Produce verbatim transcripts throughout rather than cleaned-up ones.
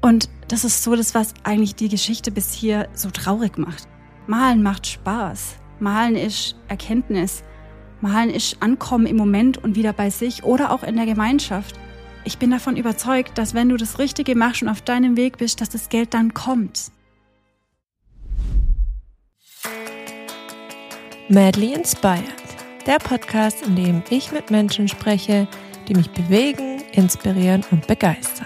Und das ist so das, was eigentlich die Geschichte bis hier so traurig macht. Malen macht Spaß. Malen ist Erkenntnis. Malen ist Ankommen im Moment und wieder bei sich oder auch in der Gemeinschaft. Ich bin davon überzeugt, dass wenn du das Richtige machst und auf deinem Weg bist, dass das Geld dann kommt. Madly Inspired, der Podcast, in dem ich mit Menschen spreche, die mich bewegen, inspirieren und begeistern.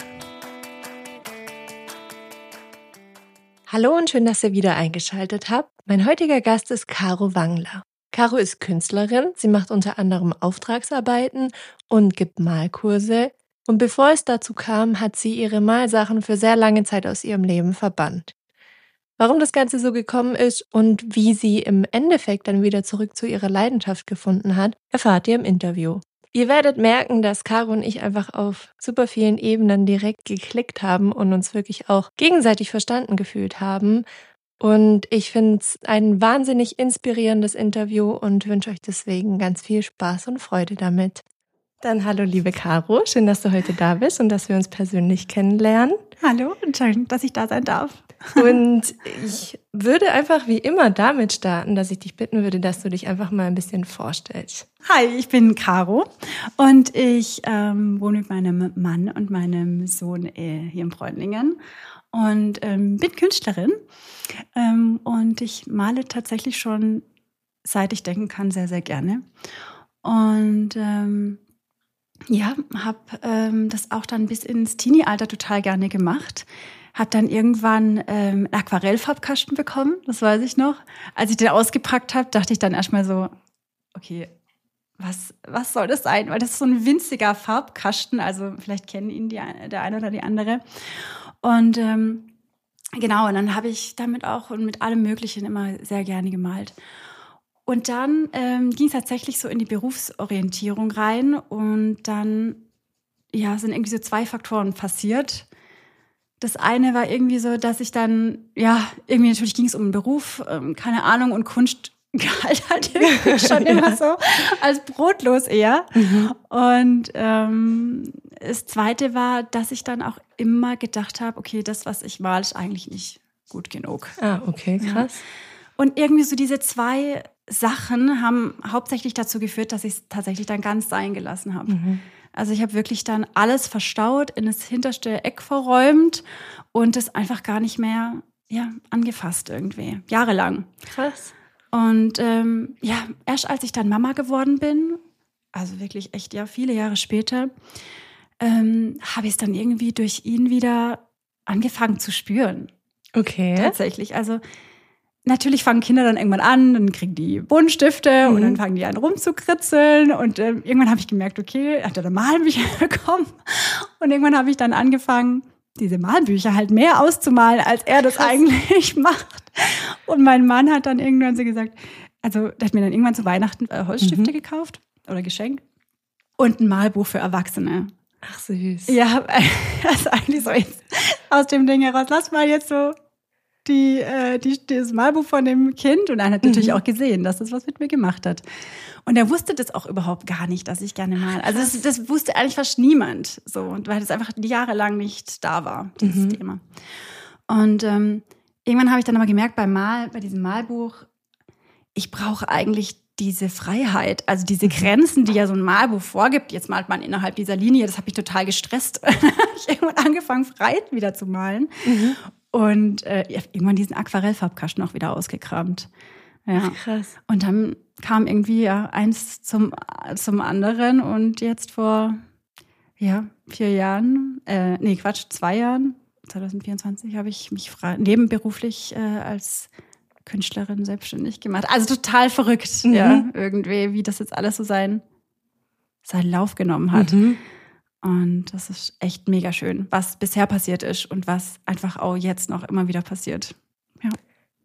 Hallo und schön, dass ihr wieder eingeschaltet habt. Mein heutiger Gast ist Caro Wangler. Caro ist Künstlerin, sie macht unter anderem Auftragsarbeiten und gibt Malkurse. Und bevor es dazu kam, hat sie ihre Malsachen für sehr lange Zeit aus ihrem Leben verbannt. Warum das Ganze so gekommen ist und wie sie im Endeffekt dann wieder zurück zu ihrer Leidenschaft gefunden hat, erfahrt ihr im Interview. Ihr werdet merken, dass Caro und ich einfach auf super vielen Ebenen direkt geklickt haben und uns wirklich auch gegenseitig verstanden gefühlt haben. Und ich finde es ein wahnsinnig inspirierendes Interview und wünsche euch deswegen ganz viel Spaß und Freude damit. Dann hallo liebe Caro, schön, dass du heute da bist und dass wir uns persönlich kennenlernen. Hallo und schön, dass ich da sein darf. Und ich würde einfach wie immer damit starten, dass ich dich bitten würde, dass du dich einfach mal ein bisschen vorstellst. Hi, ich bin Caro und ich ähm, wohne mit meinem Mann und meinem Sohn äh, hier in Bräunlingen und ähm, bin Künstlerin. Ähm, und ich male tatsächlich schon, seit ich denken kann, sehr, sehr gerne. Und ähm, ja, habe ähm, das auch dann bis ins Teenie-Alter total gerne gemacht. Hab dann irgendwann ähm, einen Aquarellfarbkasten bekommen, das weiß ich noch. Als ich den ausgepackt habe, dachte ich dann erstmal so, okay, was, was soll das sein? Weil das ist so ein winziger Farbkasten, also vielleicht kennen ihn die, der eine oder die andere. Und ähm, genau, und dann habe ich damit auch und mit allem Möglichen immer sehr gerne gemalt. Und dann ähm, ging es tatsächlich so in die Berufsorientierung rein und dann ja, sind irgendwie so zwei Faktoren passiert. Das eine war irgendwie so, dass ich dann, ja, irgendwie natürlich ging es um den Beruf, ähm, keine Ahnung, und Kunst galt halt irgendwie schon immer so als brotlos eher. Mhm. Und ähm, das Zweite war, dass ich dann auch immer gedacht habe, okay, das, was ich male, ist eigentlich nicht gut genug. Ah, okay, krass. Ja. Und irgendwie so diese zwei Sachen haben hauptsächlich dazu geführt, dass ich es tatsächlich dann ganz sein gelassen habe. Mhm. Also ich habe wirklich dann alles verstaut, in das hinterste Eck verräumt und das einfach gar nicht mehr ja, angefasst irgendwie, jahrelang. Krass. Und ähm, ja, erst als ich dann Mama geworden bin, also wirklich echt ja viele Jahre später, ähm, habe ich es dann irgendwie durch ihn wieder angefangen zu spüren. Okay. Tatsächlich, also natürlich fangen Kinder dann irgendwann an, dann kriegen die Buntstifte mhm. und dann fangen die an rumzukritzeln und äh, irgendwann habe ich gemerkt, okay, er hat da Malbücher bekommen und irgendwann habe ich dann angefangen, diese Malbücher halt mehr auszumalen, als er das Krass. Eigentlich macht. Und mein Mann hat dann irgendwann so gesagt, also der hat mir dann irgendwann zu Weihnachten äh, Holzstifte mhm. gekauft oder geschenkt und ein Malbuch für Erwachsene. Ach süß. Ja, also eigentlich so jetzt aus dem Ding heraus, lass mal jetzt so Die, äh, die, das Malbuch von dem Kind und er hat natürlich mhm. auch gesehen, dass das was mit mir gemacht hat. Und er wusste das auch überhaupt gar nicht, dass ich gerne male. Also das, das wusste eigentlich fast niemand, so, und weil das einfach jahrelang nicht da war, dieses mhm. Thema. Und ähm, irgendwann habe ich dann aber gemerkt, beim Mal, bei diesem Malbuch, ich brauche eigentlich diese Freiheit, also diese Grenzen, die ja so ein Malbuch vorgibt. Jetzt malt man innerhalb dieser Linie, das hat mich total gestresst. Dann habe ich irgendwann angefangen, frei wieder zu malen. Mhm. Und äh, irgendwann diesen Aquarellfarbkasten auch wieder ausgekramt. Ja. Ach, krass. Und dann kam irgendwie ja eins zum, zum anderen. Und jetzt vor ja, vier Jahren, äh, nee, Quatsch, zwei Jahren, zwanzig vierundzwanzig, habe ich mich frei, nebenberuflich äh, als Künstlerin selbstständig gemacht. Also total verrückt, mhm. ja, irgendwie, wie das jetzt alles so seinen, seinen Lauf genommen hat. Mhm. Und das ist echt mega schön, was bisher passiert ist und was einfach auch jetzt noch immer wieder passiert. Ja.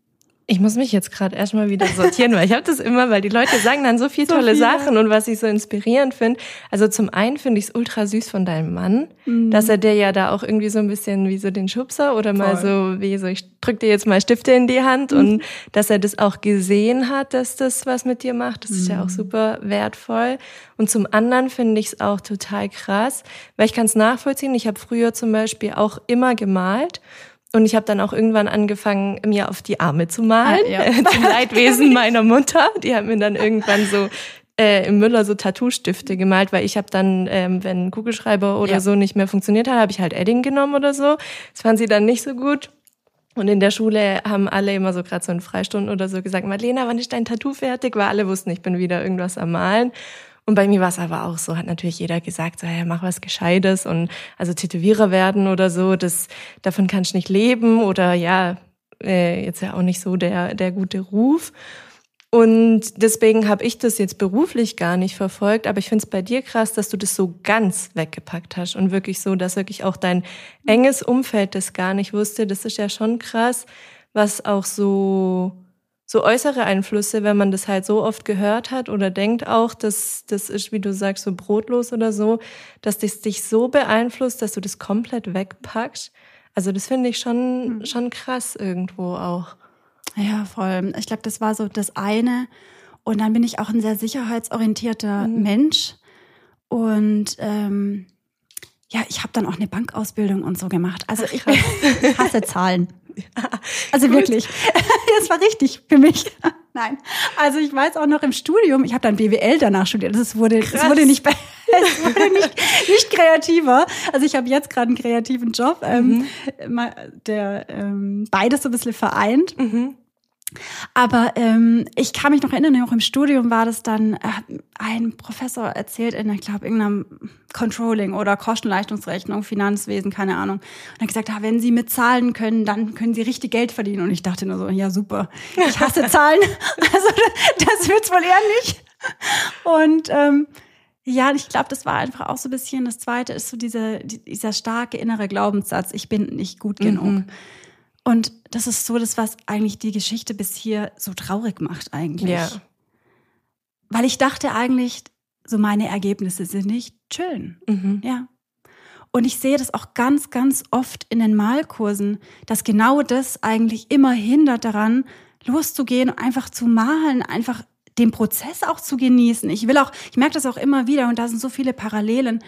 Ich muss mich jetzt gerade erstmal wieder sortieren, weil ich habe das immer, weil die Leute sagen dann so viele so tolle viel. Sachen und was ich so inspirierend finde. Also zum einen finde ich es ultra süß von deinem Mann, mhm. dass er dir ja da auch irgendwie so ein bisschen wie so den Schubser oder Voll. mal so wie so, ich drück dir jetzt mal Stifte in die Hand mhm. und dass er das auch gesehen hat, dass das was mit dir macht. Das mhm. ist ja auch super wertvoll. Und zum anderen finde ich es auch total krass, weil ich kann es nachvollziehen. Ich habe früher zum Beispiel auch immer gemalt. Und ich habe dann auch irgendwann angefangen, mir auf die Arme zu malen, ah, ja. äh, zum Leidwesen meiner Mutter. Die hat mir dann irgendwann so äh, im Müller so Tattoo-Stifte gemalt, weil ich habe dann, ähm, wenn ein Kugelschreiber oder ja. so nicht mehr funktioniert hat, habe ich halt Edding genommen oder so. Das fand sie dann nicht so gut. Und in der Schule haben alle immer so gerade so in Freistunden oder so gesagt, Marlena, wann ist dein Tattoo fertig? Weil alle wussten, ich bin wieder irgendwas am Malen. Und bei mir war es aber auch so, hat natürlich jeder gesagt, so, ja, mach was Gescheites und also Tätowierer werden oder so, das davon kannst du nicht leben oder ja, äh, jetzt ja auch nicht so der der gute Ruf. Und deswegen habe ich das jetzt beruflich gar nicht verfolgt, aber ich finde es bei dir krass, dass du das so ganz weggepackt hast und wirklich so, dass wirklich auch dein enges Umfeld das gar nicht wusste. Das ist ja schon krass, was auch so so äußere Einflüsse, wenn man das halt so oft gehört hat oder denkt auch, dass das ist, wie du sagst, so brotlos oder so, dass das dich so beeinflusst, dass du das komplett wegpackst. Also das finde ich schon mhm. schon krass irgendwo auch. Ja, voll. Ich glaube, das war so das eine. Und dann bin ich auch ein sehr sicherheitsorientierter mhm. Mensch. Und ähm, ja, ich habe dann auch eine Bankausbildung und so gemacht. Also Ach, ich hasse Zahlen. Also Gut. wirklich, das war richtig für mich. Nein, also ich weiß auch noch im Studium, ich habe dann B W L danach studiert. Das wurde, es wurde nicht, es wurde nicht, nicht kreativer. Also ich habe jetzt gerade einen kreativen Job, mhm. ähm, der ähm, beides so ein bisschen vereint. Mhm. Aber ähm, ich kann mich noch erinnern, auch im Studium war das dann, äh, ein Professor erzählt in, ich glaube, irgendeinem Controlling oder Kostenleistungsrechnung, Finanzwesen, keine Ahnung. Und er hat gesagt, ah, wenn Sie mit Zahlen können, dann können Sie richtig Geld verdienen. Und ich dachte nur so, ja super, ich hasse Zahlen. Also das wird's wohl eher nicht. Und ähm, ja, ich glaube, das war einfach auch so ein bisschen, das Zweite ist so diese, dieser starke innere Glaubenssatz, ich bin nicht gut genug. Mhm. Und das ist so das, was eigentlich die Geschichte bis hier so traurig macht eigentlich. Ja. Weil ich dachte eigentlich, so meine Ergebnisse sind nicht schön. Mhm. Ja. Und ich sehe das auch ganz, ganz oft in den Malkursen, dass genau das eigentlich immer hindert daran, loszugehen und einfach zu malen, einfach den Prozess auch zu genießen. Ich will auch, ich merke das auch immer wieder und da sind so viele Parallelen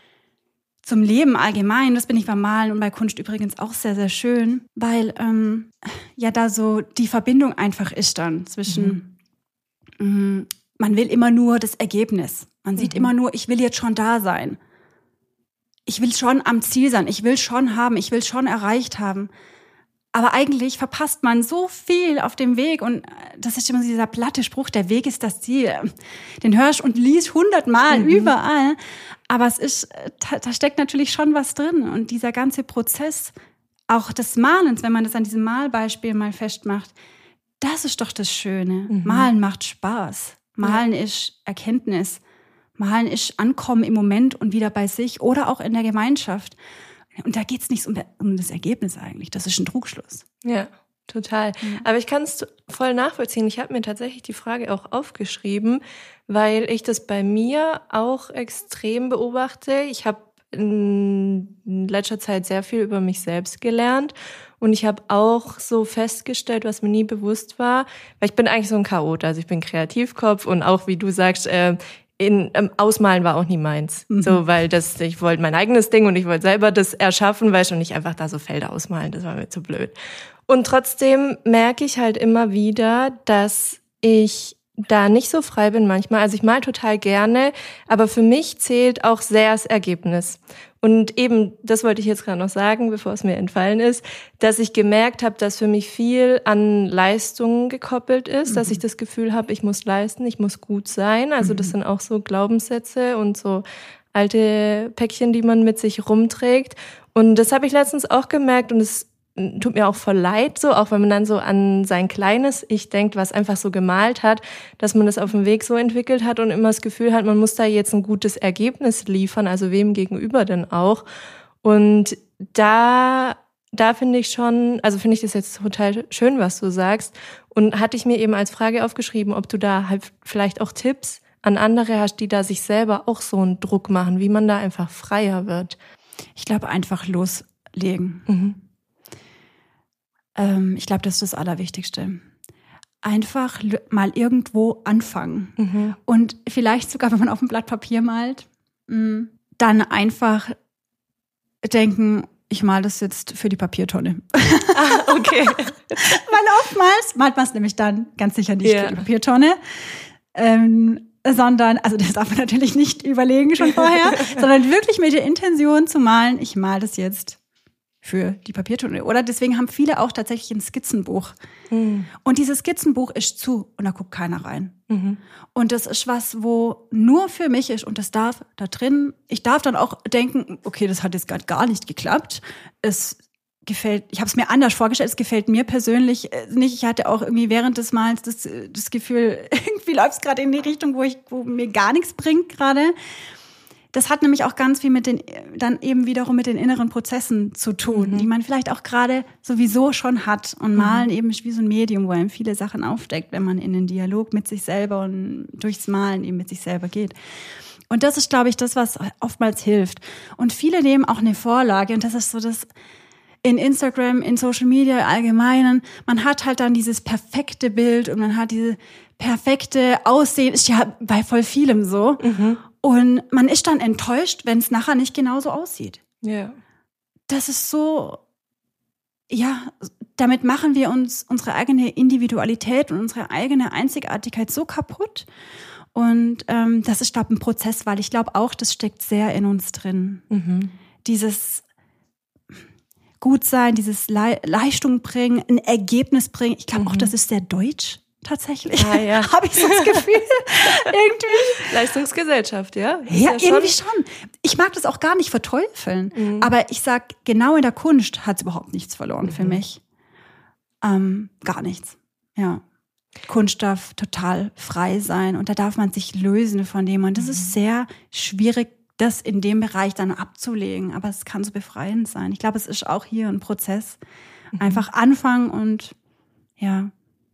zum Leben allgemein. Das bin ich beim Malen und bei Kunst übrigens auch sehr, sehr schön, weil ähm, ja da so die Verbindung einfach ist dann zwischen, mhm. mh, man will immer nur das Ergebnis. Man mhm. sieht immer nur, ich will jetzt schon da sein. Ich will schon am Ziel sein. Ich will schon haben. Ich will schon erreicht haben. Aber eigentlich verpasst man so viel auf dem Weg und das ist immer dieser platte Spruch, der Weg ist das Ziel. Den hörst und liest hundertmal mhm. überall, aber es ist, da, da steckt natürlich schon was drin und dieser ganze Prozess, auch des Malens, wenn man das an diesem Malbeispiel mal festmacht, das ist doch das Schöne. Mhm. Malen macht Spaß. Malen ja. ist Erkenntnis. Malen ist Ankommen im Moment und wieder bei sich oder auch in der Gemeinschaft. Und da geht's nicht um, um das Ergebnis eigentlich. Das ist ein Trugschluss. Ja, total. Mhm. Aber ich kann es voll nachvollziehen. Ich habe mir tatsächlich die Frage auch aufgeschrieben, weil ich das bei mir auch extrem beobachte. Ich habe in letzter Zeit sehr viel über mich selbst gelernt. Und ich habe auch so festgestellt, was mir nie bewusst war, weil ich bin eigentlich so ein Chaot. Also ich bin Kreativkopf und auch, wie du sagst, äh, In, ähm, Ausmalen war auch nie meins. Mhm. So, weil das, ich wollte mein eigenes Ding und ich wollte selber das erschaffen, weil schon nicht einfach da so Felder ausmalen, das war mir zu blöd. Und trotzdem merke ich halt immer wieder, dass ich da nicht so frei bin manchmal. Also ich mal total gerne, aber für mich zählt auch sehr das Ergebnis. Und eben, das wollte ich jetzt gerade noch sagen, bevor es mir entfallen ist, dass ich gemerkt habe, dass für mich viel an Leistungen gekoppelt ist, mhm. dass ich das Gefühl habe, ich muss leisten, ich muss gut sein. Also das sind auch so Glaubenssätze und so alte Päckchen, die man mit sich rumträgt. Und das habe ich letztens auch gemerkt und es tut mir auch voll leid, so, auch wenn man dann so an sein kleines Ich denkt, was einfach so gemalt hat, dass man das auf dem Weg so entwickelt hat und immer das Gefühl hat, man muss da jetzt ein gutes Ergebnis liefern, also wem gegenüber denn auch. Und da da finde ich schon, also finde ich das jetzt total schön, was du sagst. Und hatte ich mir eben als Frage aufgeschrieben, ob du da halt vielleicht auch Tipps an andere hast, die da sich selber auch so einen Druck machen, wie man da einfach freier wird. Ich glaube, einfach loslegen. Mhm. Ähm, ich glaube, das ist das Allerwichtigste. Einfach mal irgendwo anfangen. Mhm. Und vielleicht sogar, wenn man auf ein Blatt Papier malt, dann einfach denken, ich male das jetzt für die Papiertonne. Ah, okay. Weil oftmals malt man es nämlich dann ganz sicher nicht Ja. für die Papiertonne, ähm, sondern, also das darf man natürlich nicht überlegen schon vorher, sondern wirklich mit der Intention zu malen, ich male das jetzt für die Papiertonne. Oder deswegen haben viele auch tatsächlich ein Skizzenbuch. Mhm. Und dieses Skizzenbuch ist zu und da guckt keiner rein. Mhm. Und das ist was, wo nur für mich ist und das darf da drin, ich darf dann auch denken, okay, das hat jetzt gerade gar nicht geklappt. Es gefällt, ich habe es mir anders vorgestellt, es gefällt mir persönlich nicht. Ich hatte auch irgendwie während des Malens das, das Gefühl, irgendwie läuft es gerade in die Richtung, wo ich, wo mir gar nichts bringt gerade. Das hat nämlich auch ganz viel mit den, dann eben wiederum mit den inneren Prozessen zu tun, mhm. die man vielleicht auch gerade sowieso schon hat. Und Malen mhm. eben ist wie so ein Medium, wo einem viele Sachen aufdeckt, wenn man in den Dialog mit sich selber und durchs Malen eben mit sich selber geht. Und das ist, glaube ich, das, was oftmals hilft. Und viele nehmen auch eine Vorlage und das ist so das in Instagram, in Social Media allgemeinen. Man hat halt dann dieses perfekte Bild und man hat diese perfekte Aussehen. Ist ja bei voll vielem so. Mhm. Und man ist dann enttäuscht, wenn es nachher nicht genauso aussieht. Ja. Das ist so, ja, damit machen wir uns unsere eigene Individualität und unsere eigene Einzigartigkeit so kaputt. Und ähm, das ist, glaube ich, ein Prozess, weil ich glaube auch, das steckt sehr in uns drin. Mhm. Dieses Gutsein, dieses Le- Leistung bringen, ein Ergebnis bringen. Ich glaube mhm. auch, das ist sehr deutsch. Tatsächlich. Ah, ja. Habe ich so das Gefühl. irgendwie. Leistungsgesellschaft, ja? Ja, ja irgendwie schon. schon. Ich mag das auch gar nicht verteufeln. Mhm. Aber ich sag, genau in der Kunst hat es überhaupt nichts verloren mhm. für mich. Ähm, gar nichts. Ja. Kunst darf total frei sein und da darf man sich lösen von dem. Und das mhm. ist sehr schwierig, das in dem Bereich dann abzulegen. Aber es kann so befreiend sein. Ich glaube, es ist auch hier ein Prozess. Mhm. Einfach anfangen und ja,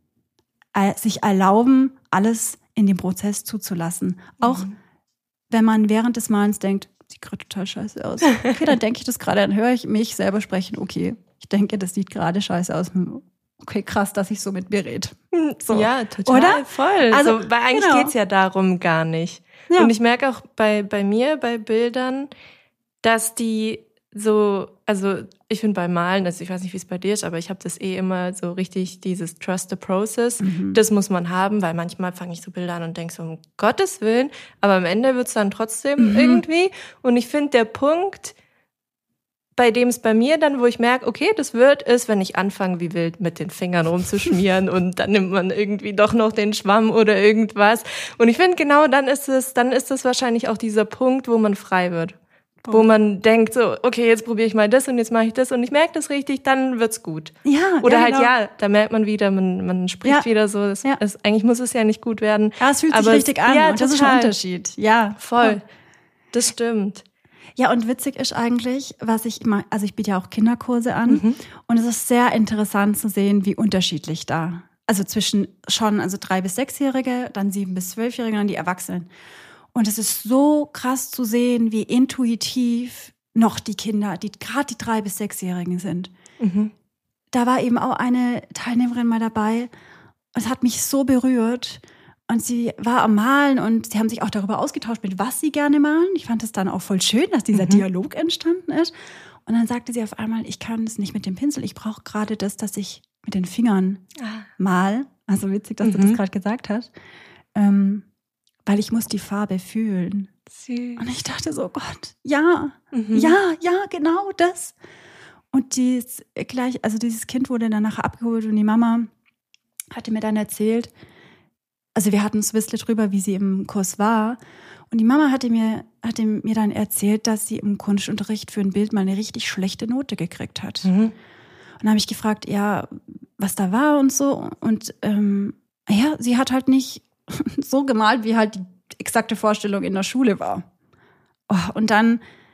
sich erlauben, alles in den Prozess zuzulassen. Auch mhm. wenn man während des Malens denkt, sieht gerade total scheiße aus. Okay, dann denke ich das gerade, dann höre ich mich selber sprechen. Okay, ich denke, das sieht gerade scheiße aus. Okay, krass, dass ich so mit mir rede. So. Ja, total, oder? Voll. Also, so, weil eigentlich genau. geht's ja darum gar nicht. Ja. Und ich merke auch bei, bei mir, bei Bildern, dass die so, also ich finde beim Malen, also ich weiß nicht, wie es bei dir ist, aber ich habe das eh immer so richtig, dieses Trust the Process, mhm. das muss man haben, weil manchmal fange ich so Bilder an und denke so, um Gottes Willen, aber am Ende wird's dann trotzdem mhm. irgendwie. Und ich finde, der Punkt, bei dem es bei mir dann, wo ich merke, okay, das wird, ist, wenn ich anfange, wie wild mit den Fingern rumzuschmieren und dann nimmt man irgendwie doch noch den Schwamm oder irgendwas. Und ich finde, genau dann ist es, dann ist es wahrscheinlich auch dieser Punkt, wo man frei wird. Wo man denkt so, okay, jetzt probiere ich mal das und jetzt mache ich das und ich merke das richtig, dann wird's gut. Ja, Oder ja, halt, genau. ja, da merkt man wieder, man, man spricht ja. wieder so, das, ja. das, eigentlich muss es ja nicht gut werden. Ja, es fühlt sich aber richtig es, an ja, und das total. ist ein Unterschied. Ja, voll. Das stimmt. Ja, und witzig ist eigentlich, was ich immer, also ich biete ja auch Kinderkurse an mhm. und es ist sehr interessant zu sehen, wie unterschiedlich da, also zwischen schon, also drei- bis sechsjährige, dann sieben- bis zwölfjährige, dann die Erwachsenen. Und es ist so krass zu sehen, wie intuitiv noch die Kinder, die gerade die drei- bis sechsjährigen sind. Mhm. Da war eben auch eine Teilnehmerin mal dabei und es hat mich so berührt. Und sie war am Malen und sie haben sich auch darüber ausgetauscht, mit was sie gerne malen. Ich fand es dann auch voll schön, dass dieser mhm. Dialog entstanden ist. Und dann sagte sie auf einmal, ich kann es nicht mit dem Pinsel, ich brauche gerade das, dass ich mit den Fingern ah. mal. Also witzig, dass mhm. du das gerade gesagt hast. Ähm, weil ich muss die Farbe fühlen. Süß. Und ich dachte so, Gott, ja, mhm. ja, ja, genau das. Und dies, gleich, also dieses Kind wurde dann nachher abgeholt und die Mama hatte mir dann erzählt, also wir hatten es Wissle drüber, wie sie im Kurs war. Und die Mama hatte mir, hatte mir dann erzählt, dass sie im Kunstunterricht für ein Bild mal eine richtig schlechte Note gekriegt hat. Mhm. Und dann habe ich gefragt, ja, was da war und so. Und ähm, ja, sie hat halt nicht so gemalt, wie halt die exakte Vorstellung in der Schule war. Oh, und dann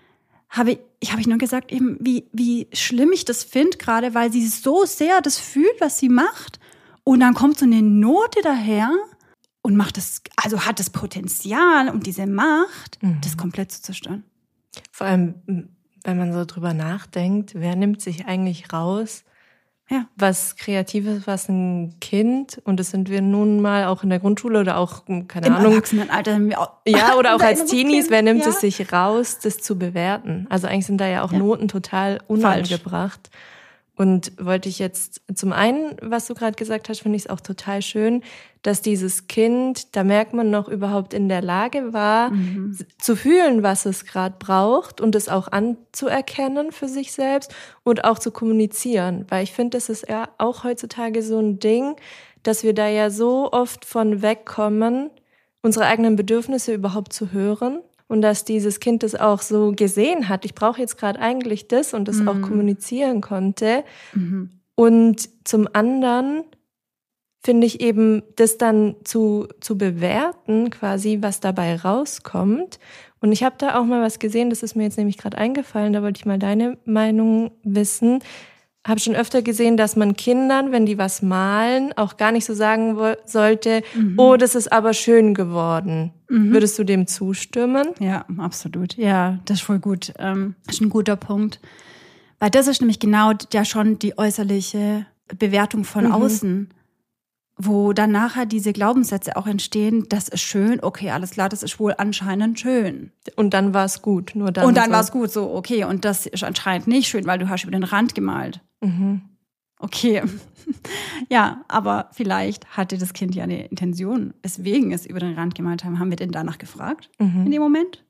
habe ich, ich, hab ich nur gesagt, eben, wie, wie schlimm ich das finde, gerade weil sie so sehr das fühlt, was sie macht. Und dann kommt so eine Note daher und macht das, also hat das Potenzial und diese Macht, mhm. das komplett zu zerstören. Vor allem, wenn man so drüber nachdenkt, wer nimmt sich eigentlich raus, ja. was Kreatives, was ein Kind, und das sind wir nun mal auch in der Grundschule oder auch, keine Im Ahnung. Erwachsenenalter. Ja, oder auch als Teenies, wer nimmt ja. es sich raus, das zu bewerten? Also eigentlich sind da ja auch ja. Noten total unangebracht. Falsch. Und wollte ich jetzt zum einen, was du gerade gesagt hast, finde ich es auch total schön, dass dieses Kind, da merkt man noch, überhaupt in der Lage war, mhm. zu fühlen, was es gerade braucht und es auch anzuerkennen für sich selbst und auch zu kommunizieren. Weil ich finde, das ist ja auch heutzutage so ein Ding, dass wir da ja so oft von wegkommen, unsere eigenen Bedürfnisse überhaupt zu hören. Und dass dieses Kind das auch so gesehen hat, ich brauche jetzt gerade eigentlich das und das mhm. auch kommunizieren konnte. Mhm. Und zum anderen finde ich eben, das dann zu, zu bewerten, quasi, was dabei rauskommt. Und ich habe da auch mal was gesehen, das ist mir jetzt nämlich gerade eingefallen, da wollte ich mal deine Meinung wissen. Habe schon öfter gesehen, dass man Kindern, wenn die was malen, auch gar nicht so sagen wo- sollte, mhm. oh, das ist aber schön geworden. Mhm. Würdest du dem zustimmen? Ja, absolut. Ja, das ist voll gut. Ähm, das ist ein guter Punkt. Weil das ist nämlich genau ja schon die äußerliche Bewertung von mhm. außen, wo dann nachher diese Glaubenssätze auch entstehen, das ist schön, okay, alles klar, das ist wohl anscheinend schön. Und dann war es gut, nur dann. Und dann so. war es gut, so, okay, und das ist anscheinend nicht schön, weil du hast über den Rand gemalt. Mhm. Okay. Ja, aber vielleicht hatte das Kind ja eine Intention, weswegen es über den Rand gemalt haben. Haben wir denn danach gefragt mhm. in dem Moment?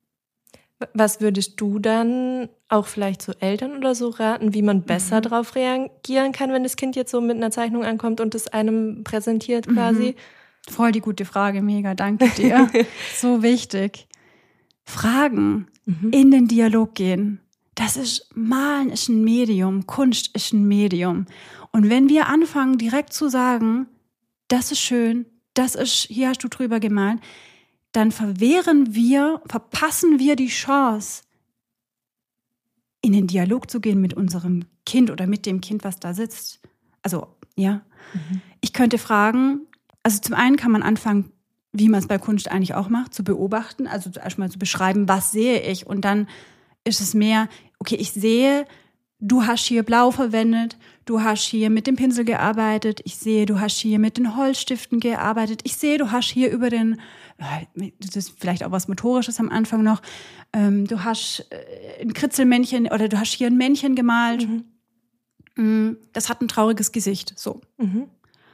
Was würdest du dann auch vielleicht so Eltern oder so raten, wie man besser mhm. darauf reagieren kann, wenn das Kind jetzt so mit einer Zeichnung ankommt und es einem präsentiert quasi? Mhm. Voll die gute Frage, mega, danke dir. So wichtig. Fragen, mhm. in den Dialog gehen. Das ist, Malen ist ein Medium, Kunst ist ein Medium. Und wenn wir anfangen, direkt zu sagen, das ist schön, das ist, hier hast du drüber gemalt, dann verwehren wir, verpassen wir die Chance, in den Dialog zu gehen mit unserem Kind oder mit dem Kind, was da sitzt. Also, ja. Mhm. Ich könnte fragen, also zum einen kann man anfangen, wie man es bei Kunst eigentlich auch macht, zu beobachten, also erstmal zu beschreiben, was sehe ich, und dann ist es mehr, okay, ich sehe, du hast hier blau verwendet, du hast hier mit dem Pinsel gearbeitet, ich sehe, du hast hier mit den Holzstiften gearbeitet, ich sehe, du hast hier über den, das ist vielleicht auch was Motorisches am Anfang noch, ähm, du hast ein Kritzelmännchen oder du hast hier ein Männchen gemalt, mhm. das hat ein trauriges Gesicht, so. Mhm.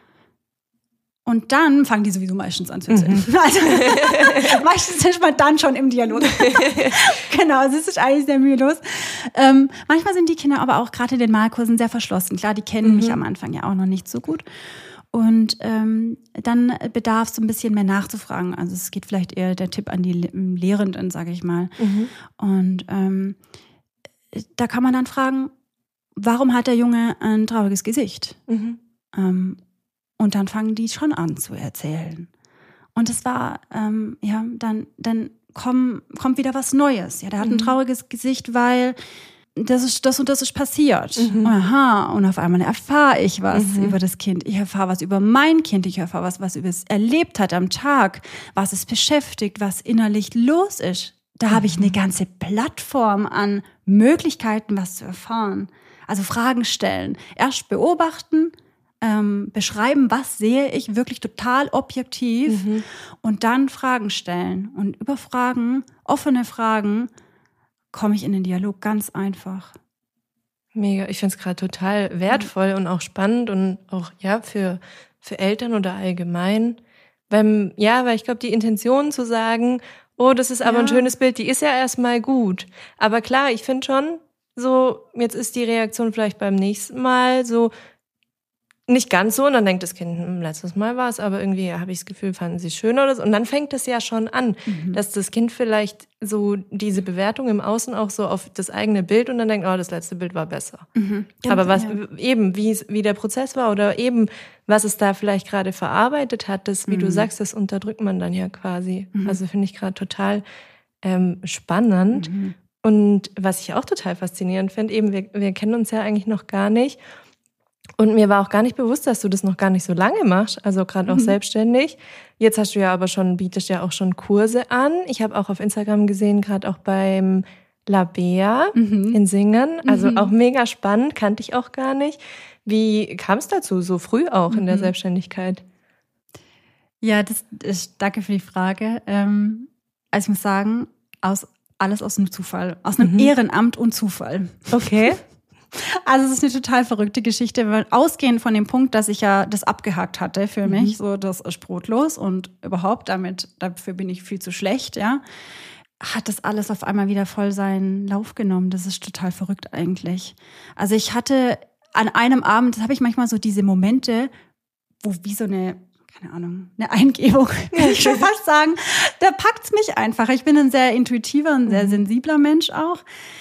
Und dann fangen die sowieso meistens an zu erzählen. Mhm. Also, meistens ist man dann schon im Dialog. Genau, also es ist eigentlich sehr mühelos. Ähm, manchmal sind die Kinder aber auch gerade in den Malkursen sehr verschlossen. Klar, die kennen mhm. mich am Anfang ja auch noch nicht so gut. Und ähm, dann bedarf es so ein bisschen mehr nachzufragen. Also es geht vielleicht eher der Tipp an die Lehrenden, sage ich mal. Mhm. Und ähm, da kann man dann fragen, warum hat der Junge ein trauriges Gesicht? Mhm. Ähm, Und dann fangen die schon an zu erzählen. Und es war, ähm, ja, dann, dann komm, kommt wieder was Neues. Ja, der hat mhm. ein trauriges Gesicht, weil das ist das und das ist passiert. Mhm. Aha, und auf einmal erfahre ich was mhm. über das Kind. Ich erfahre was über mein Kind. Ich erfahre was, was es erlebt hat am Tag, was es beschäftigt, was innerlich los ist. Da mhm. habe ich eine ganze Plattform an Möglichkeiten, was zu erfahren. Also Fragen stellen. Erst beobachten, Ähm, beschreiben, was sehe ich, wirklich total objektiv mhm. und dann Fragen stellen. Und über Fragen, offene Fragen, komme ich in den Dialog ganz einfach. Mega, ich finde es gerade total wertvoll mhm. und auch spannend und auch ja für, für Eltern oder allgemein. Weil, ja, weil ich glaube, die Intention zu sagen, oh, das ist aber ja. ein schönes Bild, die ist ja erstmal gut. Aber klar, ich finde schon, so, jetzt ist die Reaktion vielleicht beim nächsten Mal so, nicht ganz so, und dann denkt das Kind, hm, letztes Mal war es, aber irgendwie habe ich das Gefühl, fanden sie es schön oder so. Und dann fängt es ja schon an, mhm. dass das Kind vielleicht so diese Bewertung im Außen auch so auf das eigene Bild und dann denkt, oh, das letzte Bild war besser. Mhm. Aber was ja. eben, wie, wie der Prozess war oder eben, was es da vielleicht gerade verarbeitet hat, das, wie mhm. du sagst, das unterdrückt man dann ja quasi. Mhm. Also finde ich gerade total ähm, spannend. Mhm. Und was ich auch total faszinierend finde, eben, wir, wir kennen uns ja eigentlich noch gar nicht. Und mir war auch gar nicht bewusst, dass du das noch gar nicht so lange machst, also gerade auch mhm. selbstständig. Jetzt hast du ja aber schon, bietest ja auch schon Kurse an. Ich habe auch auf Instagram gesehen, gerade auch beim La Bea mhm. in Singen. Also mhm. auch mega spannend, kannte ich auch gar nicht. Wie kam es dazu, so früh auch mhm. in der Selbstständigkeit? Ja, das ist, danke für die Frage. Ähm, also ich muss sagen, aus, alles aus einem Zufall, aus einem mhm. Ehrenamt und Zufall. Okay. Also es ist eine total verrückte Geschichte, weil ausgehend von dem Punkt, dass ich ja das abgehakt hatte für mich, mhm. so das ist brotlos und überhaupt damit, dafür bin ich viel zu schlecht, ja, hat das alles auf einmal wieder voll seinen Lauf genommen. Das ist total verrückt eigentlich. Also ich hatte an einem Abend, das habe ich manchmal so diese Momente, wo wie so eine, keine Ahnung, eine Eingebung, kann ich schon fast sagen, da packt's mich einfach. Ich bin ein sehr intuitiver und sehr mhm. sensibler Mensch auch.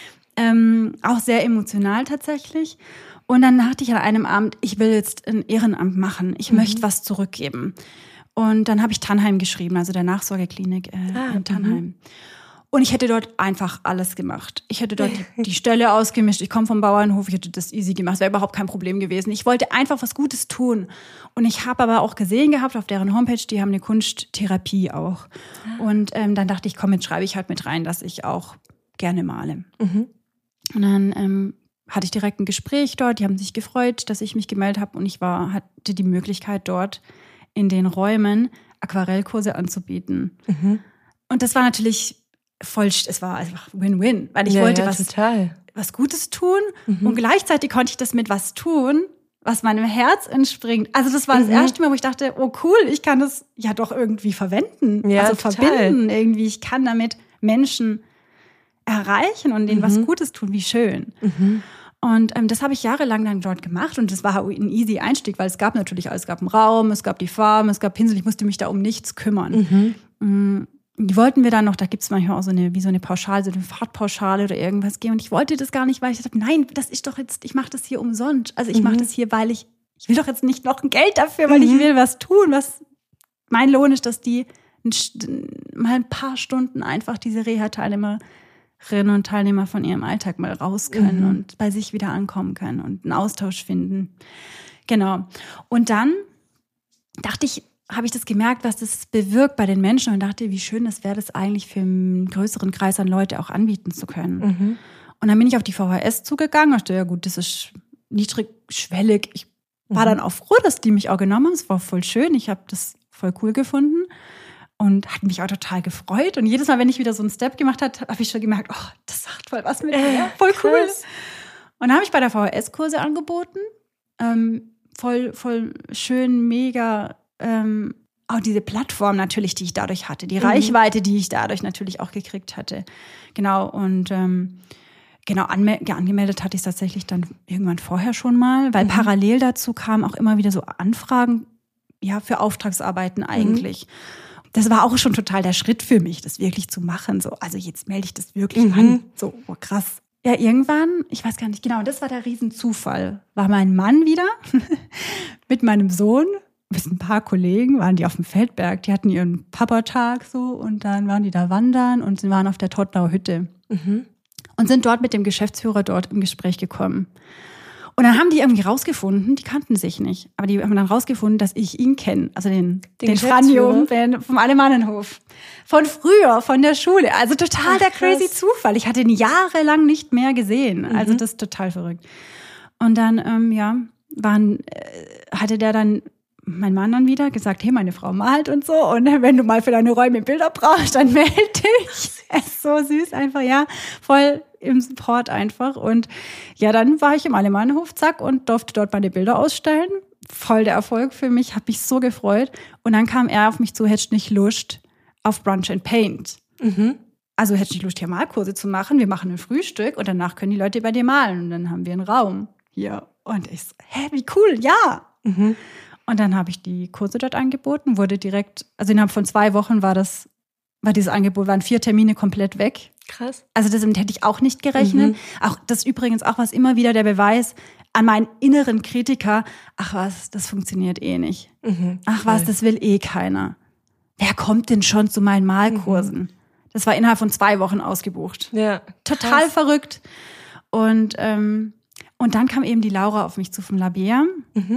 Ähm, auch sehr emotional tatsächlich. Und dann dachte ich an einem Abend, ich will jetzt ein Ehrenamt machen. Ich mhm. möchte was zurückgeben. Und dann habe ich Tannheim geschrieben, also der Nachsorgeklinik äh, ah, in Tannheim. Mhm. Und ich hätte dort einfach alles gemacht. Ich hätte dort die, die Stelle ausgemischt. Ich komme vom Bauernhof, ich hätte das easy gemacht. Das wäre überhaupt kein Problem gewesen. Ich wollte einfach was Gutes tun. Und ich habe aber auch gesehen gehabt auf deren Homepage, die haben eine Kunsttherapie auch. Ah. Und ähm, dann dachte ich, komm, jetzt schreibe ich halt mit rein, dass ich auch gerne male. Mhm. Und dann ähm, hatte ich direkt ein Gespräch dort. Die haben sich gefreut, dass ich mich gemeldet habe. Und ich war, hatte die Möglichkeit, dort in den Räumen Aquarellkurse anzubieten. Mhm. Und das war natürlich voll, es war einfach Win-Win. Weil ich ja, wollte ja, was, total. was Gutes tun. Mhm. Und gleichzeitig konnte ich das mit was tun, was meinem Herz entspringt. Also das war das mhm. erste Mal, wo ich dachte, oh cool, ich kann das ja doch irgendwie verwenden. Ja, also total. verbinden irgendwie. Ich kann damit Menschen erreichen und denen mhm. was Gutes tun, wie schön. Mhm. Und ähm, das habe ich jahrelang dann dort gemacht und das war ein easy Einstieg, weil es gab natürlich alles. Es gab einen Raum, es gab die Farben, es gab Pinsel, ich musste mich da um nichts kümmern. Mhm. Die wollten wir dann noch, da gibt es manchmal auch so eine, wie so eine Pauschale, so eine Fahrtpauschale oder irgendwas gehen und ich wollte das gar nicht, weil ich dachte, nein, das ist doch jetzt, ich mache das hier umsonst. Also ich mhm. mache das hier, weil ich, ich will doch jetzt nicht noch ein Geld dafür, weil mhm. ich will was tun, was mein Lohn ist, dass die mal ein paar Stunden einfach diese Reha-Teilnehmer und Teilnehmer von ihrem Alltag mal raus können mhm. und bei sich wieder ankommen können und einen Austausch finden. Genau. Und dann dachte ich, habe ich das gemerkt, was das bewirkt bei den Menschen und dachte, wie schön das wäre, das eigentlich für einen größeren Kreis an Leute auch anbieten zu können. Mhm. Und dann bin ich auf die V H S zugegangen und dachte, ja gut, das ist niedrigschwellig. Ich war mhm. dann auch froh, dass die mich auch genommen haben. Es war voll schön. Ich habe das voll cool gefunden. Und hat mich auch total gefreut. Und jedes Mal, wenn ich wieder so einen Step gemacht habe, habe ich schon gemerkt, oh, das sagt voll was mit mir. Äh, voll cool. Krass. Und dann habe ich bei der V H S-Kurse angeboten. Ähm, voll, voll schön, mega. Ähm, auch diese Plattform natürlich, die ich dadurch hatte. Die mhm. Reichweite, die ich dadurch natürlich auch gekriegt hatte. Genau. Und ähm, genau, anme- ja, angemeldet hatte ich es tatsächlich dann irgendwann vorher schon mal. Weil mhm. parallel dazu kamen auch immer wieder so Anfragen ja, für Auftragsarbeiten eigentlich. Mhm. Das war auch schon total der Schritt für mich, das wirklich zu machen. So, also jetzt melde ich das wirklich mhm. an. So, oh, krass. Ja, irgendwann, ich weiß gar nicht genau, das war der Riesenzufall. War mein Mann wieder mit meinem Sohn, mit ein paar Kollegen, waren die auf dem Feldberg. Die hatten ihren Papatag so und dann waren die da wandern und sie waren auf der Todtnauer Hütte. Mhm. Und sind dort mit dem Geschäftsführer dort im Gespräch gekommen. Und dann haben die irgendwie rausgefunden, die kannten sich nicht, aber die haben dann rausgefunden, dass ich ihn kenne, also den, den, den Franjo vom Alemannenhof. Von früher, von der Schule. Also total Ach, der crazy krass. Zufall. Ich hatte ihn jahrelang nicht mehr gesehen. Mhm. Also das ist total verrückt. Und dann, ähm, ja, waren, äh, hatte der dann, mein Mann dann wieder gesagt, hey, meine Frau malt und so. Und wenn du mal für deine Räume Bilder brauchst, dann melde dich. Er ist so süß einfach, ja, voll im Support einfach. Und ja, dann war ich im Alemannenhof, zack, und durfte dort meine Bilder ausstellen. Voll der Erfolg für mich, habe mich so gefreut. Und dann kam er auf mich zu, hättest nicht Lust auf Brunch and Paint. Mhm. Also hättest nicht Lust, hier Malkurse zu machen. Wir machen ein Frühstück und danach können die Leute bei dir malen. Und dann haben wir einen Raum hier. Und ich so, hä, wie cool, ja. Mhm. Und dann habe ich die Kurse dort angeboten, wurde direkt, also innerhalb von zwei Wochen war das, war dieses Angebot, waren vier Termine komplett weg. Krass. Also das hätte ich auch nicht gerechnet. Mhm. Auch das ist übrigens auch was immer wieder der Beweis an meinen inneren Kritiker, ach was, das funktioniert eh nicht. Mhm. Ach was, das will eh keiner. Wer kommt denn schon zu meinen Malkursen? Mhm. Das war innerhalb von zwei Wochen ausgebucht. Ja. Total krass. verrückt. Und, ähm, und dann kam eben die Laura auf mich zu vom Labea. Mhm.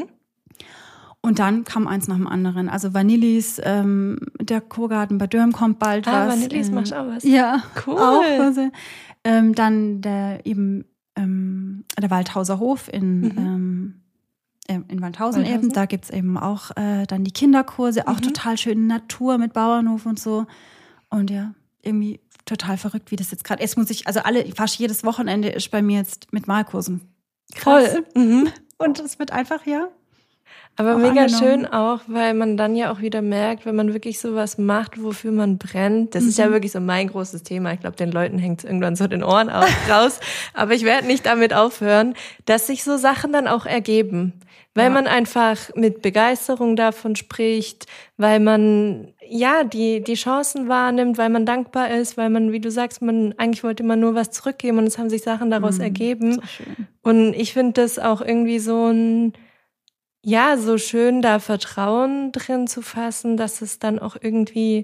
Und dann kam eins nach dem anderen. Also Vanillis, ähm, der Kurgarten bei Dürm kommt bald ah, was. Vanillis machst du auch was? Ja, cool. Auch was. Ähm, dann der eben ähm, der Waldhauser Hof in, Mhm. ähm, in Waldhausen, Waldhausen. eben. Da gibt's eben auch äh, dann die Kinderkurse, auch Mhm. total schöne Natur mit Bauernhof und so. Und ja, irgendwie total verrückt, wie das jetzt gerade ist. Muss ich, also alle, fast jedes Wochenende ist bei mir jetzt mit Malkursen voll. Mhm. Und es wird einfach, ja. Aber auch mega angenommen. schön auch, weil man dann ja auch wieder merkt, wenn man wirklich sowas macht, wofür man brennt. Das Mhm. ist ja wirklich so mein großes Thema. Ich glaube, den Leuten hängt es irgendwann so den Ohren auch raus. Aber ich werde nicht damit aufhören, dass sich so Sachen dann auch ergeben. Weil Ja. man einfach mit Begeisterung davon spricht, weil man ja die die Chancen wahrnimmt, weil man dankbar ist, weil man, wie du sagst, man eigentlich wollte man nur was zurückgeben und es haben sich Sachen daraus Mhm. ergeben. So schön. Und ich finde das auch irgendwie so ein ja, so schön, da Vertrauen drin zu fassen, dass es dann auch irgendwie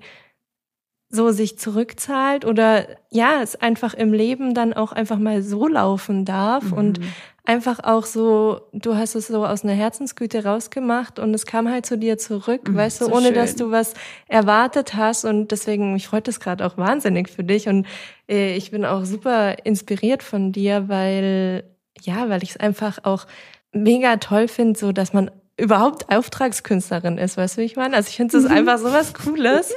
so sich zurückzahlt oder ja, es einfach im Leben dann auch einfach mal so laufen darf Mhm. und einfach auch so, du hast es so aus einer Herzensgüte rausgemacht und es kam halt zu dir zurück, Mhm, weißt du, so ohne schön. dass du was erwartet hast und deswegen, mich freut das gerade auch wahnsinnig für dich und äh, ich bin auch super inspiriert von dir, weil, ja, weil ich es einfach auch mega toll finde, so dass man überhaupt Auftragskünstlerin ist, weißt du, wie ich meine? Also ich finde das Mhm. einfach so was Cooles.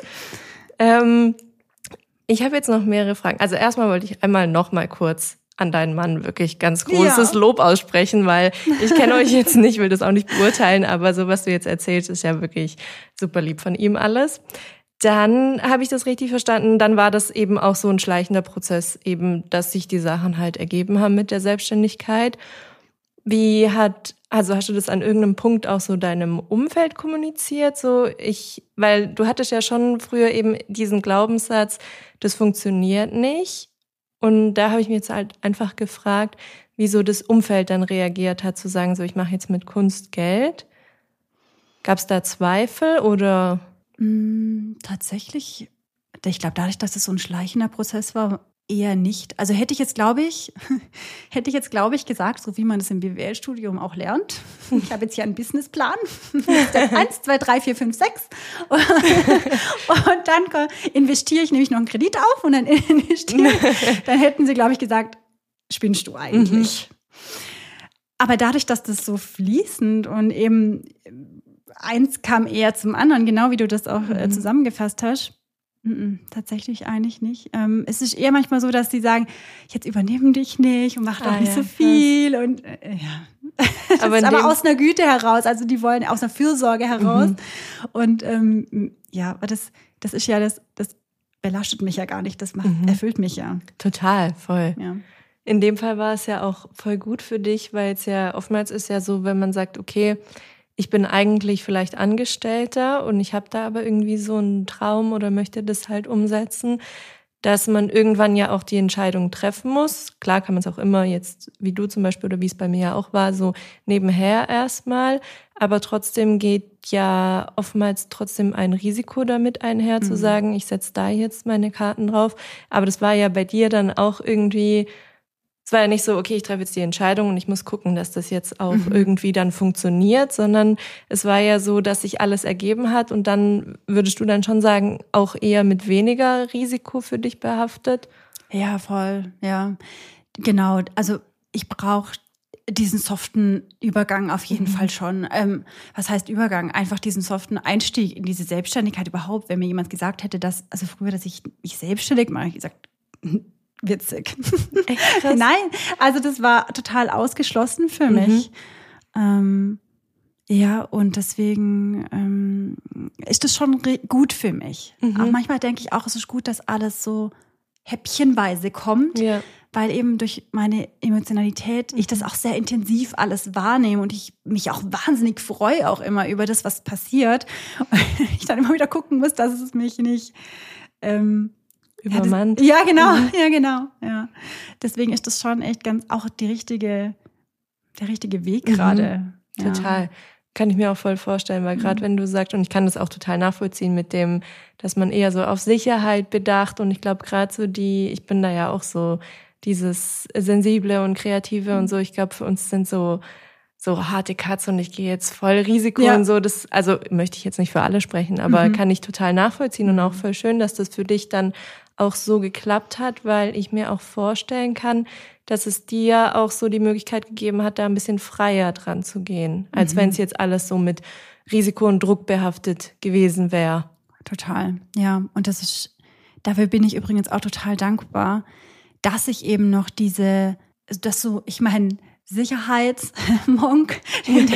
ähm, ich habe jetzt noch mehrere Fragen. Also erstmal wollte ich einmal noch mal kurz an deinen Mann wirklich ganz großes Ja. Lob aussprechen, weil ich kenne euch jetzt nicht, will das auch nicht beurteilen, aber so, was du jetzt erzählst, ist ja wirklich super lieb von ihm alles. Dann habe ich das richtig verstanden, dann war das eben auch so ein schleichender Prozess, eben, dass sich die Sachen halt ergeben haben mit der Selbstständigkeit. Wie hat, also hast du das an irgendeinem Punkt auch so deinem Umfeld kommuniziert? So ich, weil du hattest ja schon früher eben diesen Glaubenssatz, das funktioniert nicht. Und da habe ich mich jetzt halt einfach gefragt, wieso das Umfeld dann reagiert hat, zu sagen, so ich mache jetzt mit Kunst Geld. Gab es da Zweifel oder? Mm, tatsächlich, ich glaube, dadurch, dass es so ein schleichender Prozess war, eher nicht. Also hätte ich jetzt, glaube ich, hätte ich jetzt, glaube ich, gesagt, so wie man es im B W L-Studium auch lernt. Ich habe jetzt hier einen Businessplan. Eins, zwei, drei, vier, fünf, sechs. Und dann investiere ich nämlich noch einen Kredit auf und dann investiere ich. Dann hätten sie, glaube ich, gesagt, spinnst du eigentlich? Mhm. Aber dadurch, dass das so fließend und eben eins kam eher zum anderen, genau wie du das auch mhm. zusammengefasst hast, Mm-mm, tatsächlich eigentlich nicht. Ähm, es ist eher manchmal so, dass die sagen, jetzt übernehmen dich nicht und mach doch ah, nicht ja, so viel. Krass. Und äh, ja, das aber, ist aber aus einer Güte heraus, also die wollen aus einer Fürsorge heraus. Mhm. Und ähm, ja, aber das, das ist ja, das, das belastet mich ja gar nicht, das macht, mhm. erfüllt mich ja. Total, voll. Ja. In dem Fall war es ja auch voll gut für dich, weil es ja oftmals ist ja so, wenn man sagt, okay, ich bin eigentlich vielleicht Angestellter und ich habe da aber irgendwie so einen Traum oder möchte das halt umsetzen, dass man irgendwann ja auch die Entscheidung treffen muss. Klar kann man es auch immer jetzt, wie du zum Beispiel oder wie es bei mir ja auch war, so nebenher erstmal. Aber trotzdem geht ja oftmals trotzdem ein Risiko damit einher, mhm. zu sagen, ich setze da jetzt meine Karten drauf. Aber das war ja bei dir dann auch irgendwie... Es war ja nicht so, okay, ich treffe jetzt die Entscheidung und ich muss gucken, dass das jetzt auch mhm. irgendwie dann funktioniert, sondern es war ja so, dass sich alles ergeben hat und dann würdest du dann schon sagen, auch eher mit weniger Risiko für dich behaftet? Ja, voll, ja. Genau, also ich brauche diesen soften Übergang auf jeden mhm. Fall schon. Ähm, was heißt Übergang? Einfach diesen soften Einstieg in diese Selbstständigkeit überhaupt. Wenn mir jemand gesagt hätte, dass, also früher, dass ich mich selbstständig mache, ich gesagt, witzig. Echt krass? Nein, also das war total ausgeschlossen für mich. Mhm. Ähm, ja, und deswegen ähm, ist das schon re- gut für mich. Mhm. Auch manchmal denke ich auch, es ist gut, dass alles so häppchenweise kommt, ja. weil eben durch meine Emotionalität mhm. ich das auch sehr intensiv alles wahrnehme und ich mich auch wahnsinnig freue auch immer über das, was passiert. Und ich dann immer wieder gucken muss, dass es mich nicht... Ähm, Übermannt. Ja, das, ja, genau, mhm. ja, genau, ja. Deswegen ist das schon echt ganz auch die richtige, der richtige Weg gerade. Mhm. Total. Kann ich mir auch voll vorstellen, weil gerade mhm. wenn du sagst, und ich kann das auch total nachvollziehen mit dem, dass man eher so auf Sicherheit bedacht und ich glaube gerade so die, ich bin da ja auch so dieses Sensible und Kreative mhm. und so, ich glaube für uns sind so so harte Cuts und ich gehe jetzt voll Risiko ja. und so, das, also möchte ich jetzt nicht für alle sprechen, aber mhm. kann ich total nachvollziehen und auch voll schön, dass das für dich dann auch so geklappt hat, weil ich mir auch vorstellen kann, dass es dir auch so die Möglichkeit gegeben hat, da ein bisschen freier dran zu gehen, als mhm. wenn es jetzt alles so mit Risiko und Druck behaftet gewesen wäre. Total, ja. Und das ist, dafür bin ich übrigens auch total dankbar, dass ich eben noch diese, dass so, ich meine, Sicherheitsmonk, der,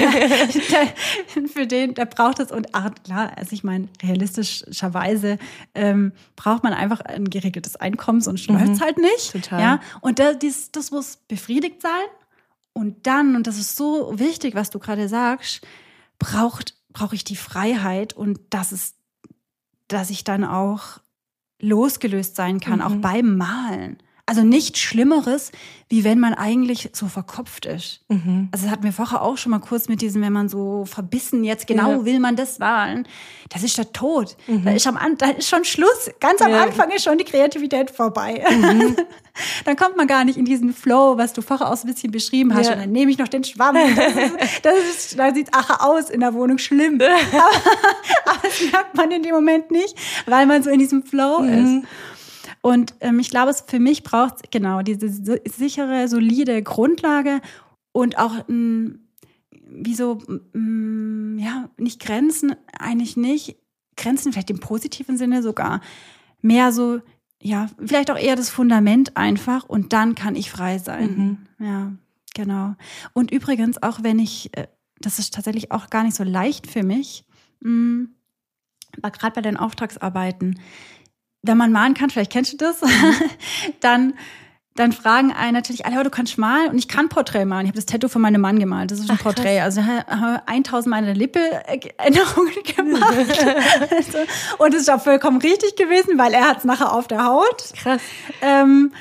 der, für den, der braucht es und ach, klar, also ich meine, realistischerweise ähm, braucht man einfach ein geregeltes Einkommen, sonst mhm. läuft's halt nicht. Total. Ja, und das, dies, das muss befriedigt sein und dann, und das ist so wichtig, was du gerade sagst, braucht, brauche ich die Freiheit und das ist, dass ich dann auch losgelöst sein kann, mhm. auch beim Malen. Also nichts Schlimmeres, wie wenn man eigentlich so verkopft ist. Mhm. Also das hatten wir vorher auch schon mal kurz mit diesem, wenn man so verbissen jetzt genau ja. will man das malen, das ist der Tod. Mhm. Da ist am da ist schon Schluss. Ganz am ja. Anfang ist schon die Kreativität vorbei. Mhm. Dann kommt man gar nicht in diesen Flow, was du vorher auch so ein bisschen beschrieben hast. Ja. Und dann nehme ich noch den Schwamm. Das ist, das ist, da sieht Ache aus in der Wohnung schlimm. aber, aber das merkt man in dem Moment nicht, weil man so in diesem Flow mhm. ist. Und ähm, ich glaube, es für mich braucht genau diese sichere, solide Grundlage und auch ähm, wie so, ähm, ja, nicht Grenzen, eigentlich nicht, Grenzen vielleicht im positiven Sinne sogar, mehr so, ja, vielleicht auch eher das Fundament einfach und dann kann ich frei sein. Mhm. Ja, genau. Und übrigens auch, wenn ich, äh, das ist tatsächlich auch gar nicht so leicht für mich, mh, aber gerade bei den Auftragsarbeiten, wenn man malen kann, vielleicht kennst du das, dann, dann fragen einen natürlich alle, oh, du kannst malen und ich kann Porträt malen. Ich habe das Tattoo von meinem Mann gemalt, das ist ein Ach, Porträt. Krass. Also eintausend Mal in der Lippe Änderungen gemacht. also, und es ist auch vollkommen richtig gewesen, weil er hat es nachher auf der Haut. Krass. Ähm,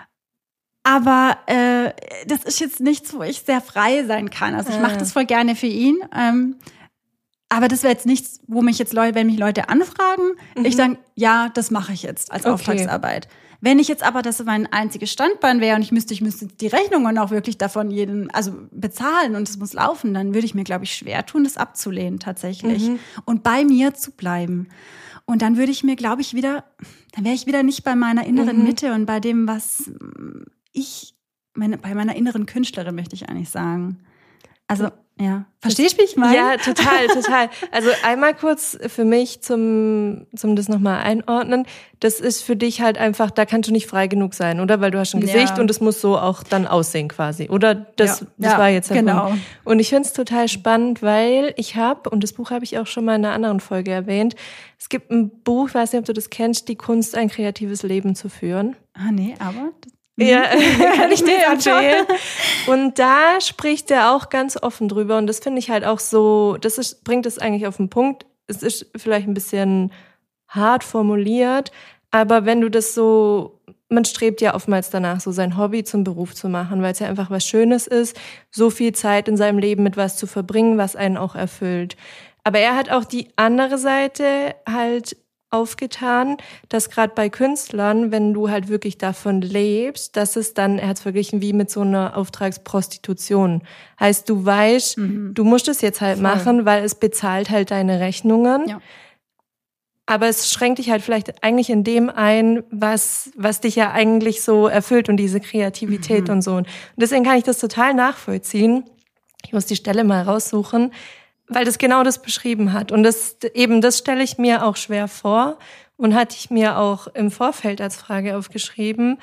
aber äh, das ist jetzt nichts, wo ich sehr frei sein kann. Also ich mache das voll gerne für ihn. Ähm, Aber das wäre jetzt nichts, wo mich jetzt Leute, wenn mich Leute anfragen, mhm. ich sage, ja, das mache ich jetzt als okay. Auftragsarbeit. Wenn ich jetzt aber, das mein einziges Standbein wäre und ich müsste, ich müsste die Rechnungen auch wirklich davon jeden, also bezahlen und es muss laufen, dann würde ich mir, glaube ich, schwer tun, das abzulehnen tatsächlich mhm. und bei mir zu bleiben. Und dann würde ich mir, glaube ich, wieder, dann wäre ich wieder nicht bei meiner inneren mhm. Mitte und bei dem, was ich, meine, bei meiner inneren Künstlerin, möchte ich eigentlich sagen. Also, ja. Verstehst du, wie ich meine? Ja, total, total. Also einmal kurz für mich zum, zum das nochmal einordnen. Das ist für dich halt einfach, da kannst du nicht frei genug sein, oder? Weil du hast ein Gesicht ja. und es muss so auch dann aussehen quasi, oder? Das, ja. das ja, war jetzt der genau. Punkt. Und ich finde es total spannend, weil ich habe, und das Buch habe ich auch schon mal in einer anderen Folge erwähnt, es gibt ein Buch, ich weiß nicht, ob du das kennst, Die Kunst, ein kreatives Leben zu führen. Ah, nee, aber... Ja, kann ich dir empfehlen. Und da spricht er auch ganz offen drüber und das finde ich halt auch so, das ist, bringt es eigentlich auf den Punkt. Es ist vielleicht ein bisschen hart formuliert, aber wenn du das so, man strebt ja oftmals danach, so sein Hobby zum Beruf zu machen, weil es ja einfach was Schönes ist, so viel Zeit in seinem Leben mit was zu verbringen, was einen auch erfüllt. Aber er hat auch die andere Seite halt aufgetan, dass gerade bei Künstlern, wenn du halt wirklich davon lebst, dass es dann, er hat es verglichen wie mit so einer Auftragsprostitution. Heißt, du weißt, mhm. du musst es jetzt halt Voll. machen, weil es bezahlt halt deine Rechnungen. Ja. Aber es schränkt dich halt vielleicht eigentlich in dem ein, was, was dich ja eigentlich so erfüllt und diese Kreativität mhm. und so. Und deswegen kann ich das total nachvollziehen. Ich muss die Stelle mal raussuchen, weil das genau das beschrieben hat. Und das eben, das stelle ich mir auch schwer vor und hatte ich mir auch im Vorfeld als Frage aufgeschrieben,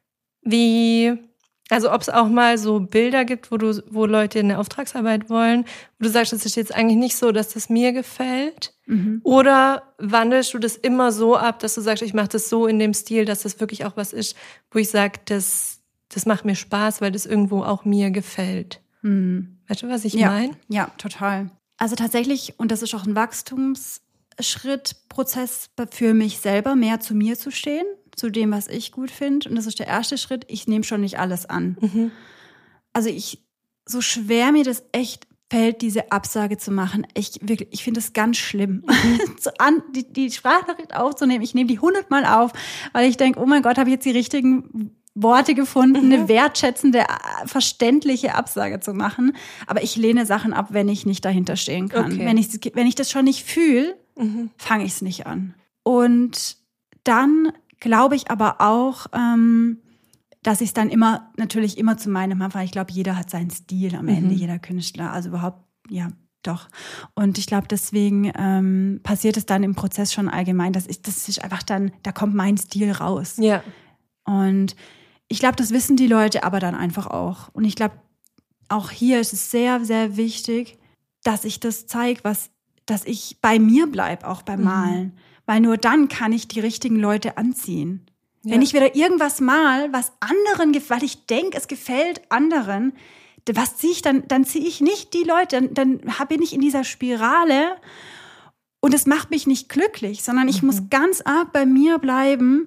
wie, also ob es auch mal so Bilder gibt, wo du, wo Leute eine Auftragsarbeit wollen, wo du sagst, das ist jetzt eigentlich nicht so, dass das mir gefällt. Mhm. Oder wandelst du das immer so ab, dass du sagst, ich mache das so in dem Stil, dass das wirklich auch was ist, wo ich sage, das, das macht mir Spaß, weil das irgendwo auch mir gefällt. Mhm. Weißt du, was ich ja. meine? Ja, total. Also tatsächlich, und das ist auch ein Wachstumsschritt, Prozess für mich selber, mehr zu mir zu stehen, zu dem, was ich gut finde. Und das ist der erste Schritt, ich nehme schon nicht alles an. Mhm. Also ich, so schwer mir das echt fällt, diese Absage zu machen. Ich wirklich, ich finde es ganz schlimm, so an, die, die Sprachnachricht aufzunehmen. Ich nehme die hundertmal auf, weil ich denke, oh mein Gott, habe ich jetzt die richtigen Worte gefunden, mhm. eine wertschätzende, verständliche Absage zu machen. Aber ich lehne Sachen ab, wenn ich nicht dahinter stehen kann. Okay. Wenn ich, wenn ich das schon nicht fühle, mhm. fange ich es nicht an. Und dann glaube ich aber auch, ähm, dass ich es dann immer, natürlich immer zu meinem Anfang, ich glaube, jeder hat seinen Stil am Ende, mhm. jeder Künstler, also überhaupt, ja, doch. Und ich glaube, deswegen ähm, passiert es dann im Prozess schon allgemein, dass ich, das ist einfach dann, da kommt mein Stil raus. Ja. Und ich glaube, das wissen die Leute aber dann einfach auch. Und ich glaube, auch hier ist es sehr, sehr wichtig, dass ich das zeige, was, dass ich bei mir bleibe, auch beim Malen. Mhm. Weil nur dann kann ich die richtigen Leute anziehen. Ja. Wenn ich wieder irgendwas mal, was anderen gefällt, weil ich denke, es gefällt anderen, was ziehe ich dann? Dann ziehe ich nicht die Leute, dann, dann bin ich in dieser Spirale und es macht mich nicht glücklich, sondern ich mhm. muss ganz arg bei mir bleiben.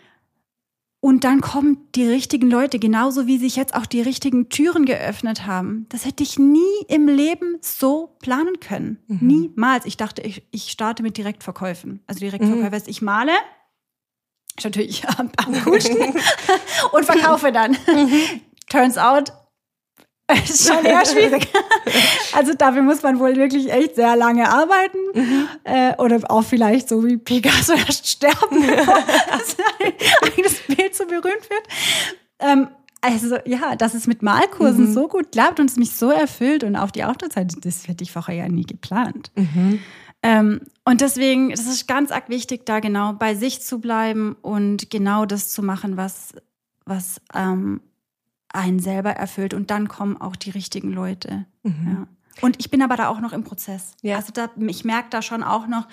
Und dann kommen die richtigen Leute, genauso wie sich jetzt auch die richtigen Türen geöffnet haben. Das hätte ich nie im Leben so planen können. Mhm. Niemals. Ich dachte, ich, ich starte mit Direktverkäufen. Also Direktverkäufe heißt, mhm. ich male, ist natürlich am, am coolsten, und verkaufe dann. Mhm. Turns out, ist schon eher schwierig. Also dafür muss man wohl wirklich echt sehr lange arbeiten. Mhm. Äh, oder auch vielleicht so wie Picasso erst sterben, bevor das eigenes Bild so berühmt wird. Ähm, also ja, dass es mit Malkursen mhm. so gut klappt und es mich so erfüllt und auf die Auftrittszeit, das hätte ich vorher ja nie geplant. Mhm. Ähm, und deswegen, das ist ganz arg wichtig, da genau bei sich zu bleiben und genau das zu machen, was, was ähm, einen selber erfüllt, und dann kommen auch die richtigen Leute. Mhm. Ja. Und ich bin aber da auch noch im Prozess. Ja. Also da, ich merke da schon auch noch,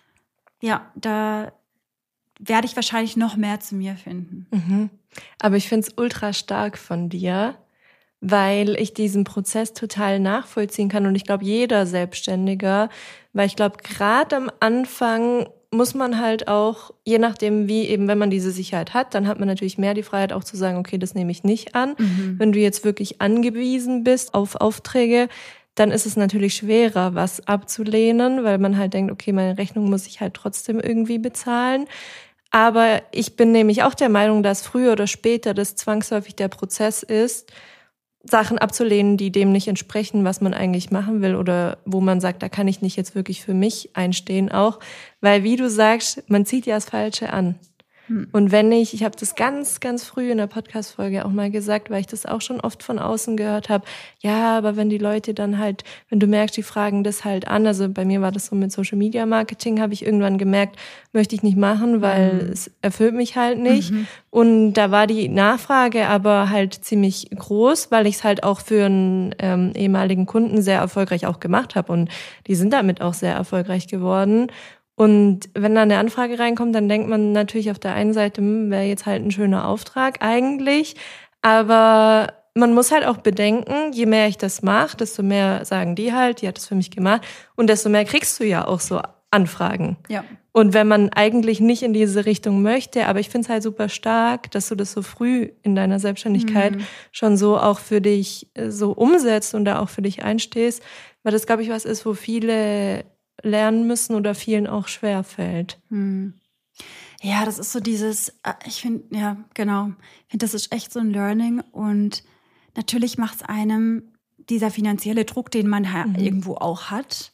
ja, da werde ich wahrscheinlich noch mehr zu mir finden. Mhm. Aber ich finde es ultra stark von dir, weil ich diesen Prozess total nachvollziehen kann, und ich glaube, jeder Selbstständiger, weil ich glaube, gerade am Anfang muss man halt auch, je nachdem wie eben, wenn man diese Sicherheit hat, dann hat man natürlich mehr die Freiheit auch zu sagen, okay, das nehme ich nicht an. Mhm. Wenn du jetzt wirklich angewiesen bist auf Aufträge, dann ist es natürlich schwerer, was abzulehnen, weil man halt denkt, okay, meine Rechnung muss ich halt trotzdem irgendwie bezahlen. Aber ich bin nämlich auch der Meinung, dass früher oder später das zwangsläufig der Prozess ist, Sachen abzulehnen, die dem nicht entsprechen, was man eigentlich machen will, oder wo man sagt, da kann ich nicht jetzt wirklich für mich einstehen auch. Weil, wie du sagst, man zieht ja das Falsche an. Hm. Und wenn ich, ich habe das ganz, ganz früh in der Podcast-Folge auch mal gesagt, weil ich das auch schon oft von außen gehört habe, ja, aber wenn die Leute dann halt, wenn du merkst, die fragen das halt an, also bei mir war das so mit Social-Media-Marketing, habe ich irgendwann gemerkt, möchte ich nicht machen, weil mhm. es erfüllt mich halt nicht. Mhm. Und da war die Nachfrage aber halt ziemlich groß, weil ich es halt auch für einen ähm, ehemaligen Kunden sehr erfolgreich auch gemacht habe, und die sind damit auch sehr erfolgreich geworden. Und wenn dann eine Anfrage reinkommt, dann denkt man natürlich auf der einen Seite, wäre jetzt halt ein schöner Auftrag eigentlich. Aber man muss halt auch bedenken, je mehr ich das mache, desto mehr sagen die halt, die hat das für mich gemacht. Und desto mehr kriegst du ja auch so Anfragen. Ja. Und wenn man eigentlich nicht in diese Richtung möchte, aber ich finde es halt super stark, dass du das so früh in deiner Selbstständigkeit mhm. schon so auch für dich so umsetzt und da auch für dich einstehst. Weil das, glaube ich, was ist, wo viele lernen müssen oder vielen auch schwer fällt. Hm. Ja, das ist so dieses, ich finde, ja, genau, ich finde, das ist echt so ein Learning, und natürlich macht es einem dieser finanzielle Druck, den man ha- mhm. irgendwo auch hat,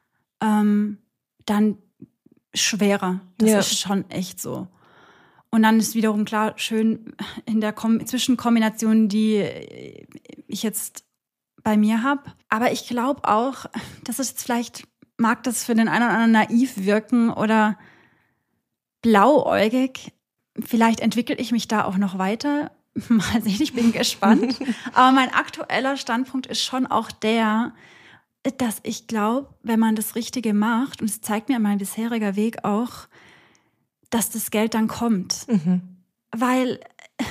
ähm, dann schwerer. Das ja. ist schon echt so. Und dann ist wiederum klar, schön in der Kom- Zwischenkombination, die ich jetzt bei mir habe. Aber ich glaube auch, dass es jetzt vielleicht, mag das für den einen oder anderen naiv wirken oder blauäugig. Vielleicht entwickle ich mich da auch noch weiter. Mal sehen, ich bin gespannt. Aber mein aktueller Standpunkt ist schon auch der, dass ich glaube, wenn man das Richtige macht, und es zeigt mir mein bisheriger Weg auch, dass das Geld dann kommt. Mhm. Weil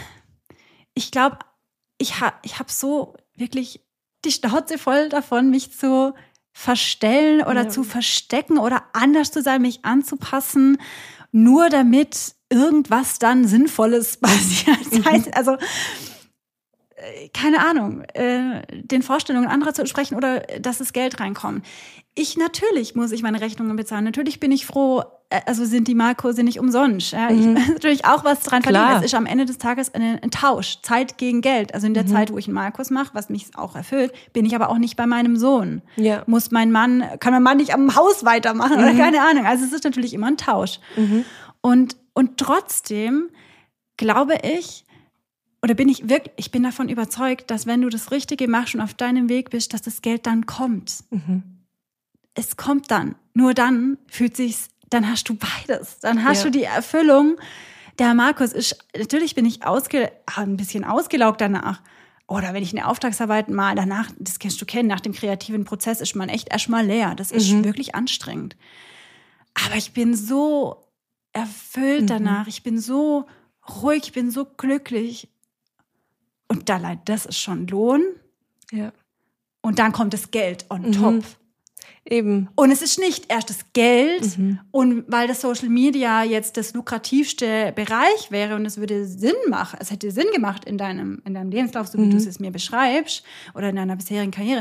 ich glaube, ich habe ich hab so wirklich die Schnauze voll davon, mich zu verstellen oder ja. zu verstecken oder anders zu sein, mich anzupassen, nur damit irgendwas dann Sinnvolles passiert. Das heißt, also keine Ahnung, äh, den Vorstellungen anderer zu entsprechen oder dass das Geld reinkommt. Ich, natürlich muss ich meine Rechnungen bezahlen. Natürlich bin ich froh, also sind die Malkurse nicht umsonst. Ja? Mhm. Ich muss natürlich auch was dran verdienen. Es ist am Ende des Tages ein, ein Tausch, Zeit gegen Geld. Also in der mhm. Zeit, wo ich einen Malkurs mache, was mich auch erfüllt, bin ich aber auch nicht bei meinem Sohn. Ja. Muss mein Mann, kann mein Mann nicht am Haus weitermachen mhm. oder keine Ahnung. Also es ist natürlich immer ein Tausch. Mhm. Und, und trotzdem glaube ich, oder bin ich wirklich, ich bin davon überzeugt, dass wenn du das Richtige machst und auf deinem Weg bist, dass das Geld dann kommt. Mhm. Es kommt dann. Nur dann fühlt sich's, dann hast du beides. Dann hast ja. du die Erfüllung. Der Markus ist, natürlich bin ich ausge, ein bisschen ausgelaugt danach. Oder wenn ich eine Auftragsarbeit mal danach, das kennst du kennen, nach dem kreativen Prozess ist man echt erstmal leer. Das ist mhm. wirklich anstrengend. Aber ich bin so erfüllt mhm. danach. Ich bin so ruhig, ich bin so glücklich. Und allein das ist schon Lohn. Ja. Und dann kommt das Geld on top. Mhm. Eben. Und es ist nicht erst das Geld mhm. und weil das Social Media jetzt das lukrativste Bereich wäre und es würde Sinn machen, es hätte Sinn gemacht in deinem, in deinem Lebenslauf, so wie mhm. du es mir beschreibst oder in deiner bisherigen Karriere.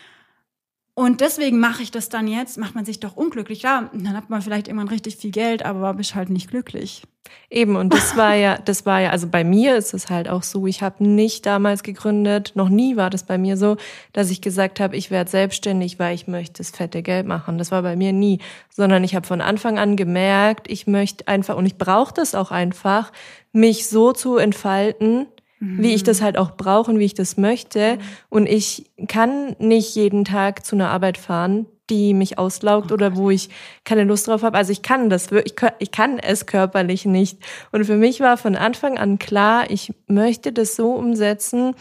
Und deswegen mache ich das dann jetzt, macht man sich doch unglücklich. Ja, dann hat man vielleicht irgendwann richtig viel Geld, aber bist halt nicht glücklich. Eben, und das war ja, das war ja, also bei mir ist es halt auch so, ich habe nicht damals gegründet, noch nie war das bei mir so, dass ich gesagt habe, ich werde selbstständig, weil ich möchte das fette Geld machen. Das war bei mir nie, sondern ich habe von Anfang an gemerkt, ich möchte einfach, und ich brauche das auch einfach, mich so zu entfalten, mhm. wie ich das halt auch brauche und wie ich das möchte. Mhm. Und ich kann nicht jeden Tag zu einer Arbeit fahren, die mich auslaugt oh oder wo ich keine Lust drauf habe. Also ich kann das, ich, ich kann es körperlich nicht. Und für mich war von Anfang an klar, ich möchte das so umsetzen,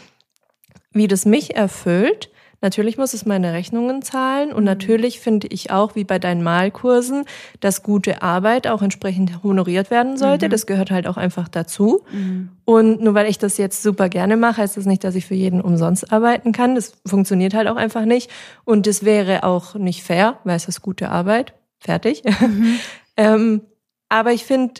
wie das mich erfüllt. Natürlich muss es meine Rechnungen zahlen und mhm. natürlich finde ich auch, wie bei deinen Malkursen, dass gute Arbeit auch entsprechend honoriert werden sollte. Mhm. Das gehört halt auch einfach dazu. Mhm. Und nur weil ich das jetzt super gerne mache, heißt das nicht, dass ich für jeden umsonst arbeiten kann. Das funktioniert halt auch einfach nicht. Und das wäre auch nicht fair, weil es ist gute Arbeit. Fertig. Mhm. ähm, aber ich finde,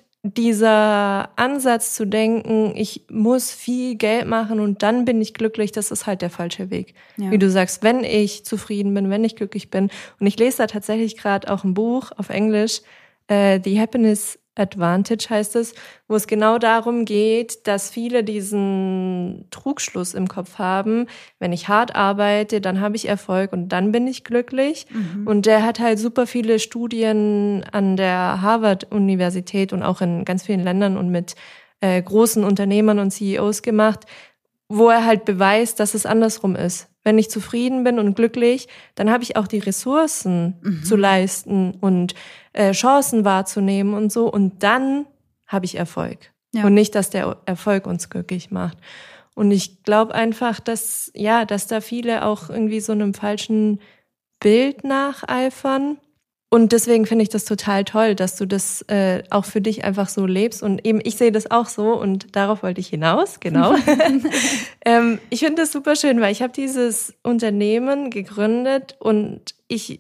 dieser Ansatz zu denken, ich muss viel Geld machen und dann bin ich glücklich, das ist halt der falsche Weg. Ja. Wie du sagst, wenn ich zufrieden bin, wenn ich glücklich bin. Und ich lese da tatsächlich gerade auch ein Buch auf Englisch, äh, The Happiness Advantage heißt es, wo es genau darum geht, dass viele diesen Trugschluss im Kopf haben, wenn ich hart arbeite, dann habe ich Erfolg und dann bin ich glücklich. Mhm. Und der hat halt super viele Studien an der Harvard-Universität und auch in ganz vielen Ländern und mit äh, großen Unternehmern und C E Os gemacht, wo er halt beweist, dass es andersrum ist. Wenn ich zufrieden bin und glücklich, dann habe ich auch die Ressourcen mhm. zu leisten und äh, Chancen wahrzunehmen und so. Und dann habe ich Erfolg. Ja. Und nicht, dass der Erfolg uns glücklich macht. Und ich glaube einfach, dass, ja, dass da viele auch irgendwie so einem falschen Bild nacheifern. Und deswegen finde ich das total toll, dass du das äh, auch für dich einfach so lebst. Und eben, ich sehe das auch so und darauf wollte ich hinaus, genau. ähm, ich finde das super schön, weil ich habe dieses Unternehmen gegründet und ich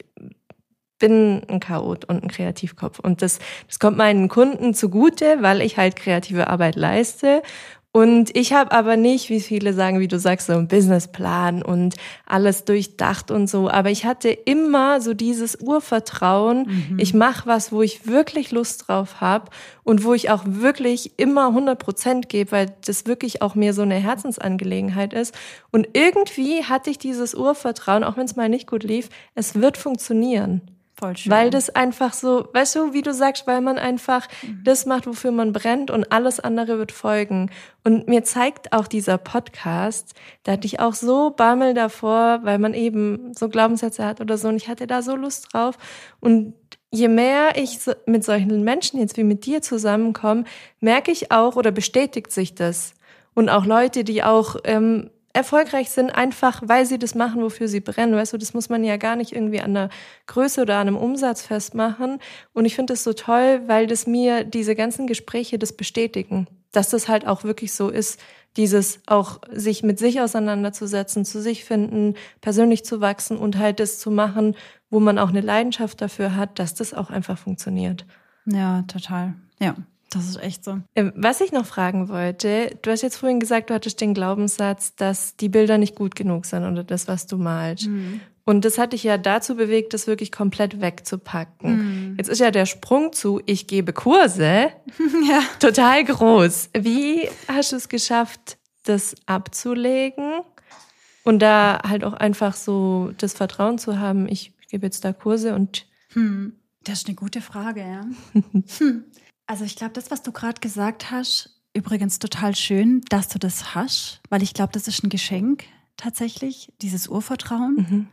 bin ein Chaot und ein Kreativkopf. Und das, das kommt meinen Kunden zugute, weil ich halt kreative Arbeit leiste. Und ich habe aber nicht, wie viele sagen, wie du sagst, so einen Businessplan und alles durchdacht und so. Aber ich hatte immer so dieses Urvertrauen, mhm. ich mache was, wo ich wirklich Lust drauf habe und wo ich auch wirklich immer hundert Prozent gebe, weil das wirklich auch mir so eine Herzensangelegenheit ist. Und irgendwie hatte ich dieses Urvertrauen, auch wenn es mal nicht gut lief, es wird funktionieren. Voll schön. Weil das einfach so, weißt du, wie du sagst, weil man einfach mhm. das macht, wofür man brennt und alles andere wird folgen. Und mir zeigt auch dieser Podcast, da hatte ich auch so Bammel davor, weil man eben so Glaubenssätze hat oder so und ich hatte da so Lust drauf. Und je mehr ich so mit solchen Menschen jetzt wie mit dir zusammenkomme, merke ich auch oder bestätigt sich das. Und auch Leute, die auch ähm, erfolgreich sind, einfach weil sie das machen, wofür sie brennen. Weißt du, das muss man ja gar nicht irgendwie an der Größe oder an einem Umsatz festmachen. Und ich finde das so toll, weil das mir diese ganzen Gespräche das bestätigen, dass das halt auch wirklich so ist, dieses auch sich mit sich auseinanderzusetzen, zu sich finden, persönlich zu wachsen und halt das zu machen, wo man auch eine Leidenschaft dafür hat, dass das auch einfach funktioniert. Ja, total. Ja. Das ist echt so. Was ich noch fragen wollte, du hast jetzt vorhin gesagt, du hattest den Glaubenssatz, dass die Bilder nicht gut genug sind oder das, was du malst. Mhm. Und das hat dich ja dazu bewegt, das wirklich komplett wegzupacken. Mhm. Jetzt ist ja der Sprung zu, ich gebe Kurse, ja. total groß. Wie hast du es geschafft, das abzulegen und da halt auch einfach so das Vertrauen zu haben, ich gebe jetzt da Kurse und... Hm. Das ist eine gute Frage, ja. hm. Also ich glaube, das, was du gerade gesagt hast, übrigens total schön, dass du das hast, weil ich glaube, das ist ein Geschenk tatsächlich, dieses Urvertrauen. Mhm.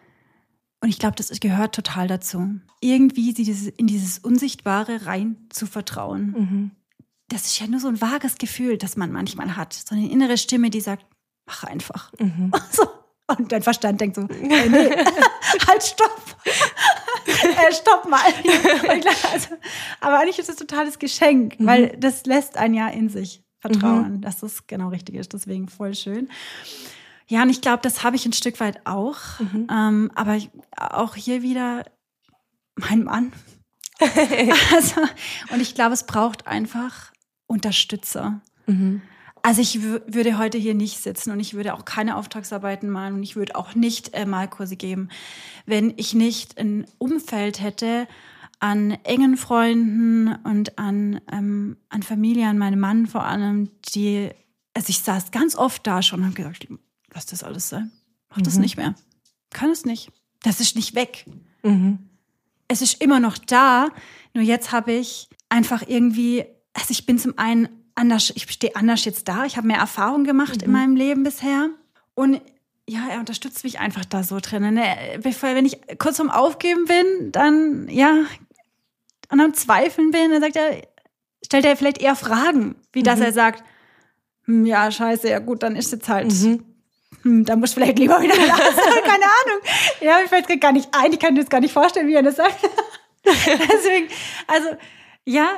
Und ich glaube, das gehört total dazu. Irgendwie in dieses Unsichtbare rein zu vertrauen. Mhm. Das ist ja nur so ein vages Gefühl, das man manchmal hat. So eine innere Stimme, die sagt, mach einfach. Mhm. So. Und dein Verstand denkt so, äh, nee, halt, stopp. äh, stopp mal. Also, aber eigentlich ist es ein totales Geschenk, mhm. weil das lässt einen ja in sich vertrauen, mhm. dass das genau richtig ist. Deswegen voll schön. Ja, und ich glaube, das habe ich ein Stück weit auch. Mhm. Ähm, aber ich, auch hier wieder mein Mann. also, und ich glaube, es braucht einfach Unterstützer. Mhm. Also ich w- würde heute hier nicht sitzen und ich würde auch keine Auftragsarbeiten malen und ich würde auch nicht äh, Malkurse geben, wenn ich nicht ein Umfeld hätte an engen Freunden und an, ähm, an Familie, an meinem Mann vor allem, die, also ich saß ganz oft da schon und habe gesagt, lass das alles sein, mach das mhm. nicht mehr, kann es nicht, das ist nicht weg. Mhm. Es ist immer noch da, nur jetzt habe ich einfach irgendwie, also ich bin zum einen anders, ich stehe anders jetzt da. Ich habe mehr Erfahrung gemacht mhm. in meinem Leben bisher. Und ja, er unterstützt mich einfach da so drin. Wenn ich kurz vorm Aufgeben bin, dann, ja, und am Zweifeln bin, dann sagt er, stellt er vielleicht eher Fragen, wie mhm. dass er sagt, hm, ja, scheiße, ja gut, dann ist jetzt halt, mhm. hm, dann muss vielleicht lieber wieder lassen. Keine Ahnung. Ja, ich fällt gerade gar nicht ein. Ich kann mir das gar nicht vorstellen, wie er das sagt. Deswegen, also, ja,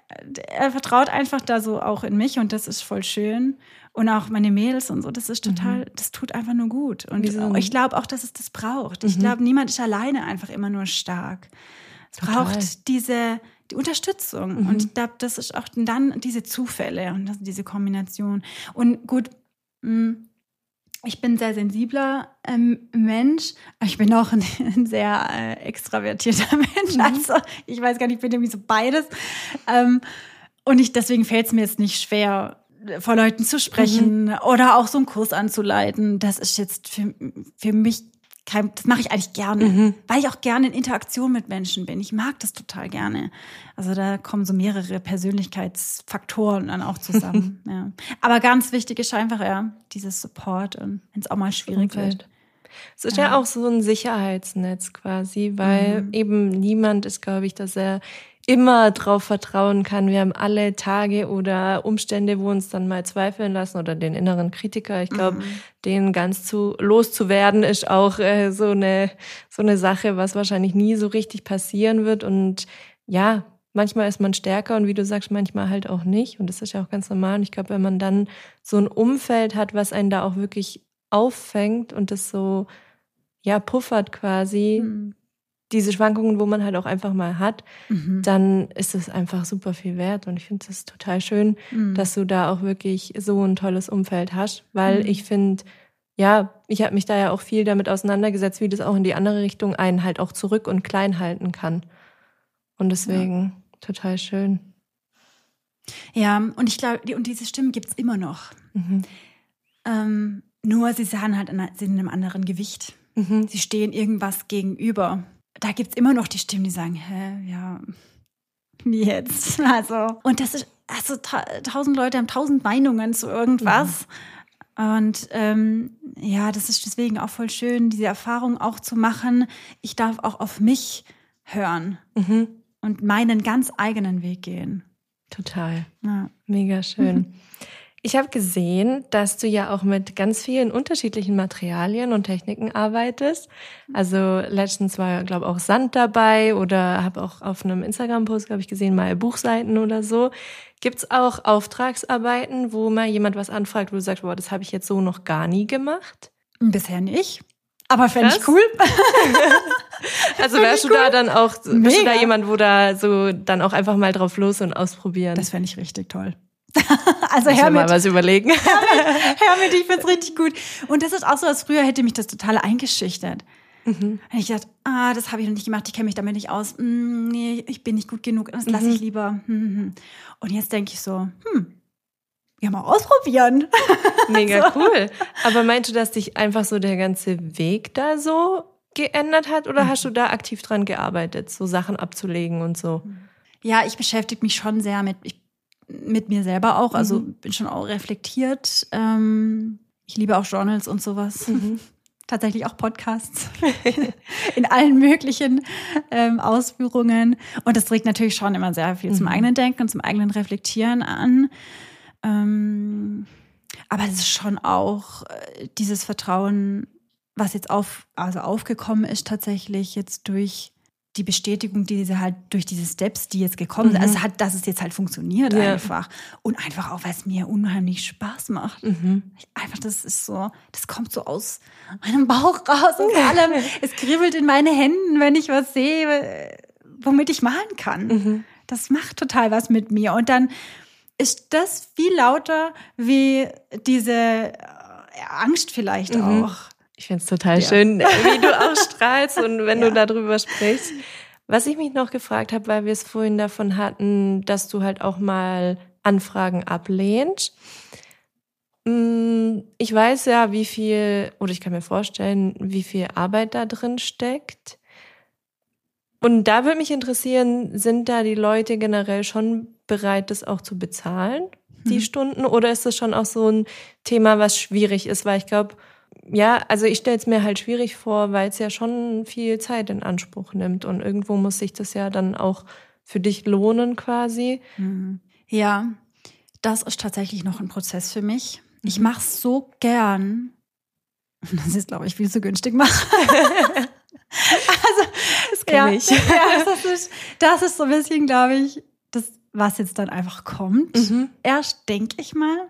er vertraut einfach da so auch in mich und das ist voll schön. Und auch meine Mädels und so, das ist total, mhm. das tut einfach nur gut. Und Wieso? Ich glaube auch, dass es das braucht. Mhm. Ich glaube, niemand ist alleine einfach immer nur stark. Es total. braucht diese die Unterstützung. Mhm. Und ich glaube, das ist auch dann diese Zufälle und das, diese Kombination. Und gut, mh, ich bin ein sehr sensibler ähm, Mensch, aber ich bin auch ein, ein sehr äh, extravertierter Mensch. Mhm. Also ich weiß gar nicht, ich bin irgendwie so beides. Ähm, und ich, deswegen fällt es mir jetzt nicht schwer, vor Leuten zu sprechen mhm. oder auch so einen Kurs anzuleiten. Das ist jetzt für, für mich kein, das mache ich eigentlich gerne, mhm. weil ich auch gerne in Interaktion mit Menschen bin. Ich mag das total gerne. Also da kommen so mehrere Persönlichkeitsfaktoren dann auch zusammen. ja. Aber ganz wichtig ist einfach ja dieses Support und wenn es auch mal schwierig wird. Es ist ja. ja auch so ein Sicherheitsnetz quasi, weil mhm. eben niemand ist, glaube ich, dass er immer drauf vertrauen kann. Wir haben alle Tage oder Umstände, wo uns dann mal zweifeln lassen oder den inneren Kritiker. Ich glaube, mhm. den ganz zu loszuwerden ist auch äh, so eine so eine Sache, was wahrscheinlich nie so richtig passieren wird. Und ja, manchmal ist man stärker und wie du sagst, manchmal halt auch nicht. Und das ist ja auch ganz normal. Und ich glaube, wenn man dann so ein Umfeld hat, was einen da auch wirklich auffängt und das so ja puffert quasi, mhm. diese Schwankungen, wo man halt auch einfach mal hat, mhm. dann ist es einfach super viel wert. Und ich finde es total schön, mhm. dass du da auch wirklich so ein tolles Umfeld hast. Weil mhm. ich finde, ja, ich habe mich da ja auch viel damit auseinandergesetzt, wie das auch in die andere Richtung einen halt auch zurück und klein halten kann. Und deswegen ja. total schön. Ja, und ich glaube, und diese Stimmen gibt es immer noch. Mhm. Ähm, nur sie sind halt in, sind in einem anderen Gewicht. Mhm. Sie stehen irgendwas gegenüber. Da gibt es immer noch die Stimmen, die sagen, hä, ja, wie jetzt? Also, und das ist, also ta- tausend Leute haben tausend Meinungen zu irgendwas. Mhm. Und ähm, ja, das ist deswegen auch voll schön, diese Erfahrung auch zu machen. Ich darf auch auf mich hören mhm. und meinen ganz eigenen Weg gehen. Total. Ja. Mega schön. Mhm. Ich habe gesehen, dass du ja auch mit ganz vielen unterschiedlichen Materialien und Techniken arbeitest. Also letztens war, glaube ich, auch Sand dabei oder habe auch auf einem Instagram-Post, glaube ich, gesehen, mal Buchseiten oder so. Gibt's auch Auftragsarbeiten, wo mal jemand was anfragt, wo du sagst, boah, das habe ich jetzt so noch gar nie gemacht? Bisher nicht. Aber fände ich cool. Also Also wärst du da dann auch, bist du da jemand, wo da so dann auch einfach mal drauf los und ausprobieren? Das fände ich richtig toll. Also hör mal was überlegen. Hör mit, ich find's richtig gut. Und das ist auch so, als früher hätte mich das total eingeschüchtert. Mhm. Und ich dachte, ah, das habe ich noch nicht gemacht, ich kenne mich damit nicht aus. Mm, nee, ich bin nicht gut genug, das lasse ich lieber. Und jetzt denke ich so, hm, ja, mal ausprobieren. Mega so. Cool. Aber meinst du, dass dich einfach so der ganze Weg da so geändert hat oder mhm. hast du da aktiv dran gearbeitet, so Sachen abzulegen und so? Ja, ich beschäftige mich schon sehr mit, ich, mit mir selber auch, also mhm. bin schon auch reflektiert. Ähm, ich liebe auch Journals und sowas. Mhm. Tatsächlich auch Podcasts in allen möglichen ähm, Ausführungen. Und das trägt natürlich schon immer sehr viel mhm. zum eigenen Denken und zum eigenen Reflektieren an. Ähm, aber es ist schon auch äh, dieses Vertrauen, was jetzt auf, also aufgekommen ist tatsächlich jetzt durch die Bestätigung, die diese halt durch diese Steps, die jetzt gekommen sind, mhm. also hat, dass es jetzt halt funktioniert ja. einfach. Und einfach auch, weil es mir unheimlich Spaß macht. Mhm. Einfach, das ist so, das kommt so aus meinem Bauch raus und vor allem, es kribbelt in meine Händen, wenn ich was sehe, womit ich malen kann. Mhm. Das macht total was mit mir. Und dann ist das viel lauter wie diese Angst vielleicht mhm. auch. Ich finde es total ja. schön, wie du auch strahlst und wenn ja. du darüber sprichst. Was ich mich noch gefragt habe, weil wir es vorhin davon hatten, dass du halt auch mal Anfragen ablehnst. Ich weiß ja, wie viel, oder ich kann mir vorstellen, wie viel Arbeit da drin steckt. Und da würde mich interessieren, sind da die Leute generell schon bereit, das auch zu bezahlen, die hm. Stunden? Oder ist das schon auch so ein Thema, was schwierig ist? Weil ich glaube, ja, also ich stelle es mir halt schwierig vor, weil es ja schon viel Zeit in Anspruch nimmt. Und irgendwo muss sich das ja dann auch für dich lohnen quasi. Ja, das ist tatsächlich noch ein Prozess für mich. Mhm. Ich mache es so gern, dass ich es, glaube ich, viel zu günstig mache. Also, das kenne ja, ich. Ja, das ist, das ist so ein bisschen, glaube ich, das, was jetzt dann einfach kommt. Mhm. Erst denke ich mal.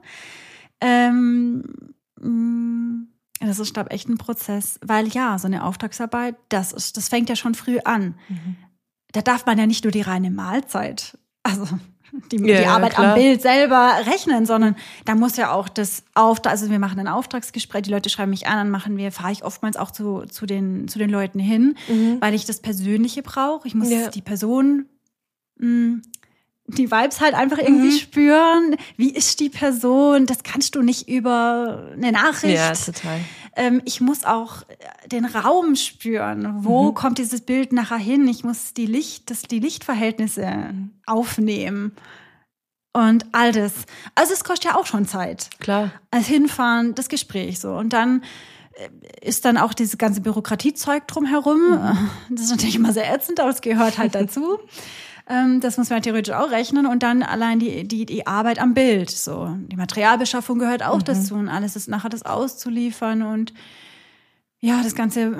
Ähm, das ist, glaube ich, echt ein Prozess. Weil ja, so eine Auftragsarbeit, das ist, das fängt ja schon früh an. Mhm. Da darf man ja nicht nur die reine Mahlzeit, also die, ja, die Arbeit klar. am Bild selber rechnen, sondern da muss ja auch das Auftrag, also wir machen ein Auftragsgespräch, die Leute schreiben mich an, dann machen wir, fahre ich oftmals auch zu, zu den, zu den Leuten hin, mhm. weil ich das Persönliche brauche. Ich muss ja. die Person, mh, die Vibes halt einfach irgendwie mhm. spüren. Wie ist die Person? Das kannst du nicht über eine Nachricht. Ja, total. Ähm, ich muss auch den Raum spüren. Wo mhm. kommt dieses Bild nachher hin? Ich muss die Licht, das, die Lichtverhältnisse aufnehmen. Und all das. Also es kostet ja auch schon Zeit. Klar. Als Hinfahren, das Gespräch so. Und dann ist dann auch dieses ganze Bürokratiezeug drumherum. Mhm. Das ist natürlich immer sehr ätzend, aber es gehört halt dazu. Das muss man theoretisch auch rechnen. Und dann allein die, die, die Arbeit am Bild. So. Die Materialbeschaffung gehört auch mhm. dazu. Und alles ist nachher das auszuliefern. Und ja, das ganze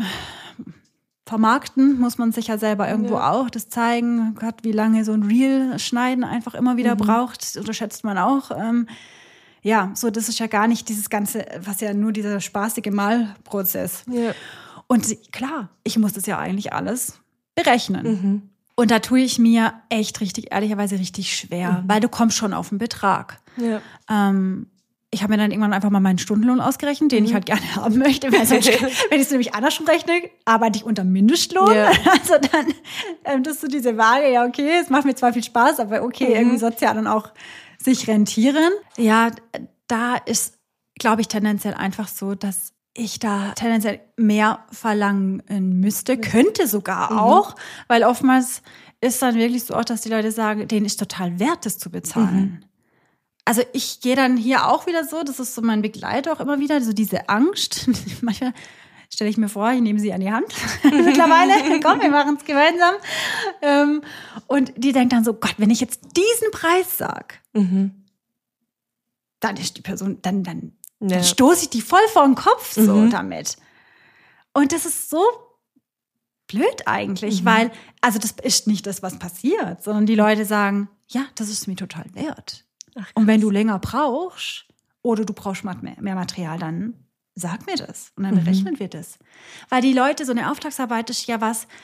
Vermarkten muss man sich ja selber irgendwo ja. auch. Das zeigen, Gott, wie lange so ein Reel schneiden einfach immer wieder mhm. braucht. Das unterschätzt man auch. Ähm, ja, so, das ist ja gar nicht dieses ganze, was ja nur dieser spaßige Malprozess. Ja. Und klar, ich muss das ja eigentlich alles berechnen. Mhm. Und da tue ich mir echt richtig, ehrlicherweise richtig schwer, mhm. weil du kommst schon auf einen Betrag. Ja. Ähm, ich habe mir dann irgendwann einfach mal meinen Stundenlohn ausgerechnet, den mhm. ich halt gerne haben möchte. Weil sonst, wenn ich es nämlich andersrum rechne, arbeite ich unter Mindestlohn. Ja. Also dann, ähm, das ist so diese Waage, ja okay, es macht mir zwar viel Spaß, aber okay, mhm. irgendwie sozial dann auch sich rentieren. Ja, da ist, glaube ich, tendenziell einfach so, dass ich da tendenziell mehr verlangen müsste, könnte sogar mhm. auch, weil oftmals ist dann wirklich so auch, dass die Leute sagen, denen ist total wert, das zu bezahlen. Mhm. Also ich gehe dann hier auch wieder so, das ist so mein Begleiter auch immer wieder, so diese Angst. Manchmal stelle ich mir vor, ich nehme sie an die Hand mittlerweile, komm, wir machen es gemeinsam. Ähm, und die denkt dann so, Gott, wenn ich jetzt diesen Preis sag, mhm. dann ist die Person, dann, dann Ja. Dann stoße ich die voll vor den Kopf so mhm. damit. Und das ist so blöd eigentlich, mhm. weil, also das ist nicht das, was passiert, sondern die Leute sagen, ja, das ist mir total wert. Ach, und wenn du länger brauchst oder du brauchst mehr, mehr Material, dann sag mir das und dann mhm. berechnen wir das. Weil die Leute, so eine Auftragsarbeit ist ja was,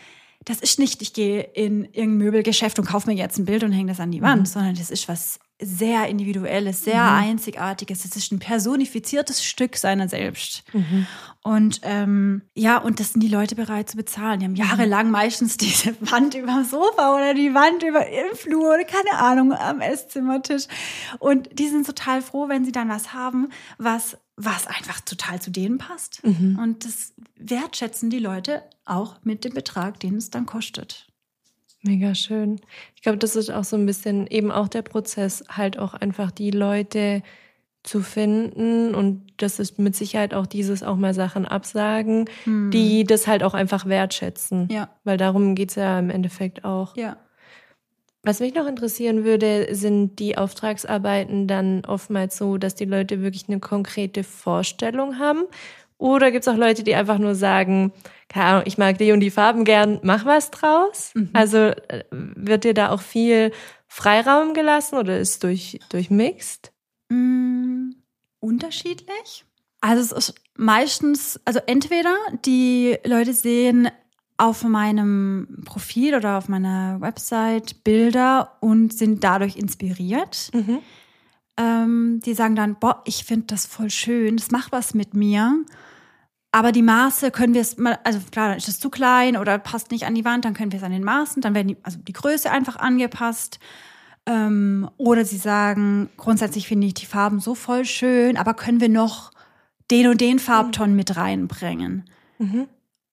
das ist nicht, ich gehe in irgendein Möbelgeschäft und kaufe mir jetzt ein Bild und hänge das an die Wand, mhm. sondern das ist was sehr Individuelles, sehr mhm. Einzigartiges. Das ist ein personifiziertes Stück seiner selbst. Mhm. Und ähm, ja, und das sind die Leute bereit zu bezahlen. Die haben jahrelang meistens diese Wand über dem Sofa oder die Wand über im Flur oder keine Ahnung, am Esszimmertisch. Und die sind total froh, wenn sie dann was haben, was was einfach total zu denen passt. Mhm. Und das wertschätzen die Leute auch mit dem Betrag, den es dann kostet. Mega schön. Ich glaube, das ist auch so ein bisschen eben auch der Prozess, halt auch einfach die Leute zu finden. Und das ist mit Sicherheit auch dieses auch mal Sachen absagen, mhm. die das halt auch einfach wertschätzen. Ja. Weil darum geht's ja im Endeffekt auch. Ja. Was mich noch interessieren würde, sind die Auftragsarbeiten dann oftmals so, dass die Leute wirklich eine konkrete Vorstellung haben? Oder gibt es auch Leute, die einfach nur sagen, keine Ahnung, ich mag die und die Farben gern, mach was draus? Mhm. Also wird dir da auch viel Freiraum gelassen oder ist durch, durchmixt? Mm, unterschiedlich. Also es ist meistens, also entweder die Leute sehen auf meinem Profil oder auf meiner Website Bilder und sind dadurch inspiriert. Mhm. Ähm, die sagen dann, boah, ich finde das voll schön, das macht was mit mir. Aber die Maße können wir es mal, also klar, dann ist das zu klein oder passt nicht an die Wand, dann können wir es an den Maßen, dann werden die, also die Größe einfach angepasst. Ähm, oder sie sagen, grundsätzlich finde ich die Farben so voll schön, aber können wir noch den und den Farbton mit reinbringen? Mhm.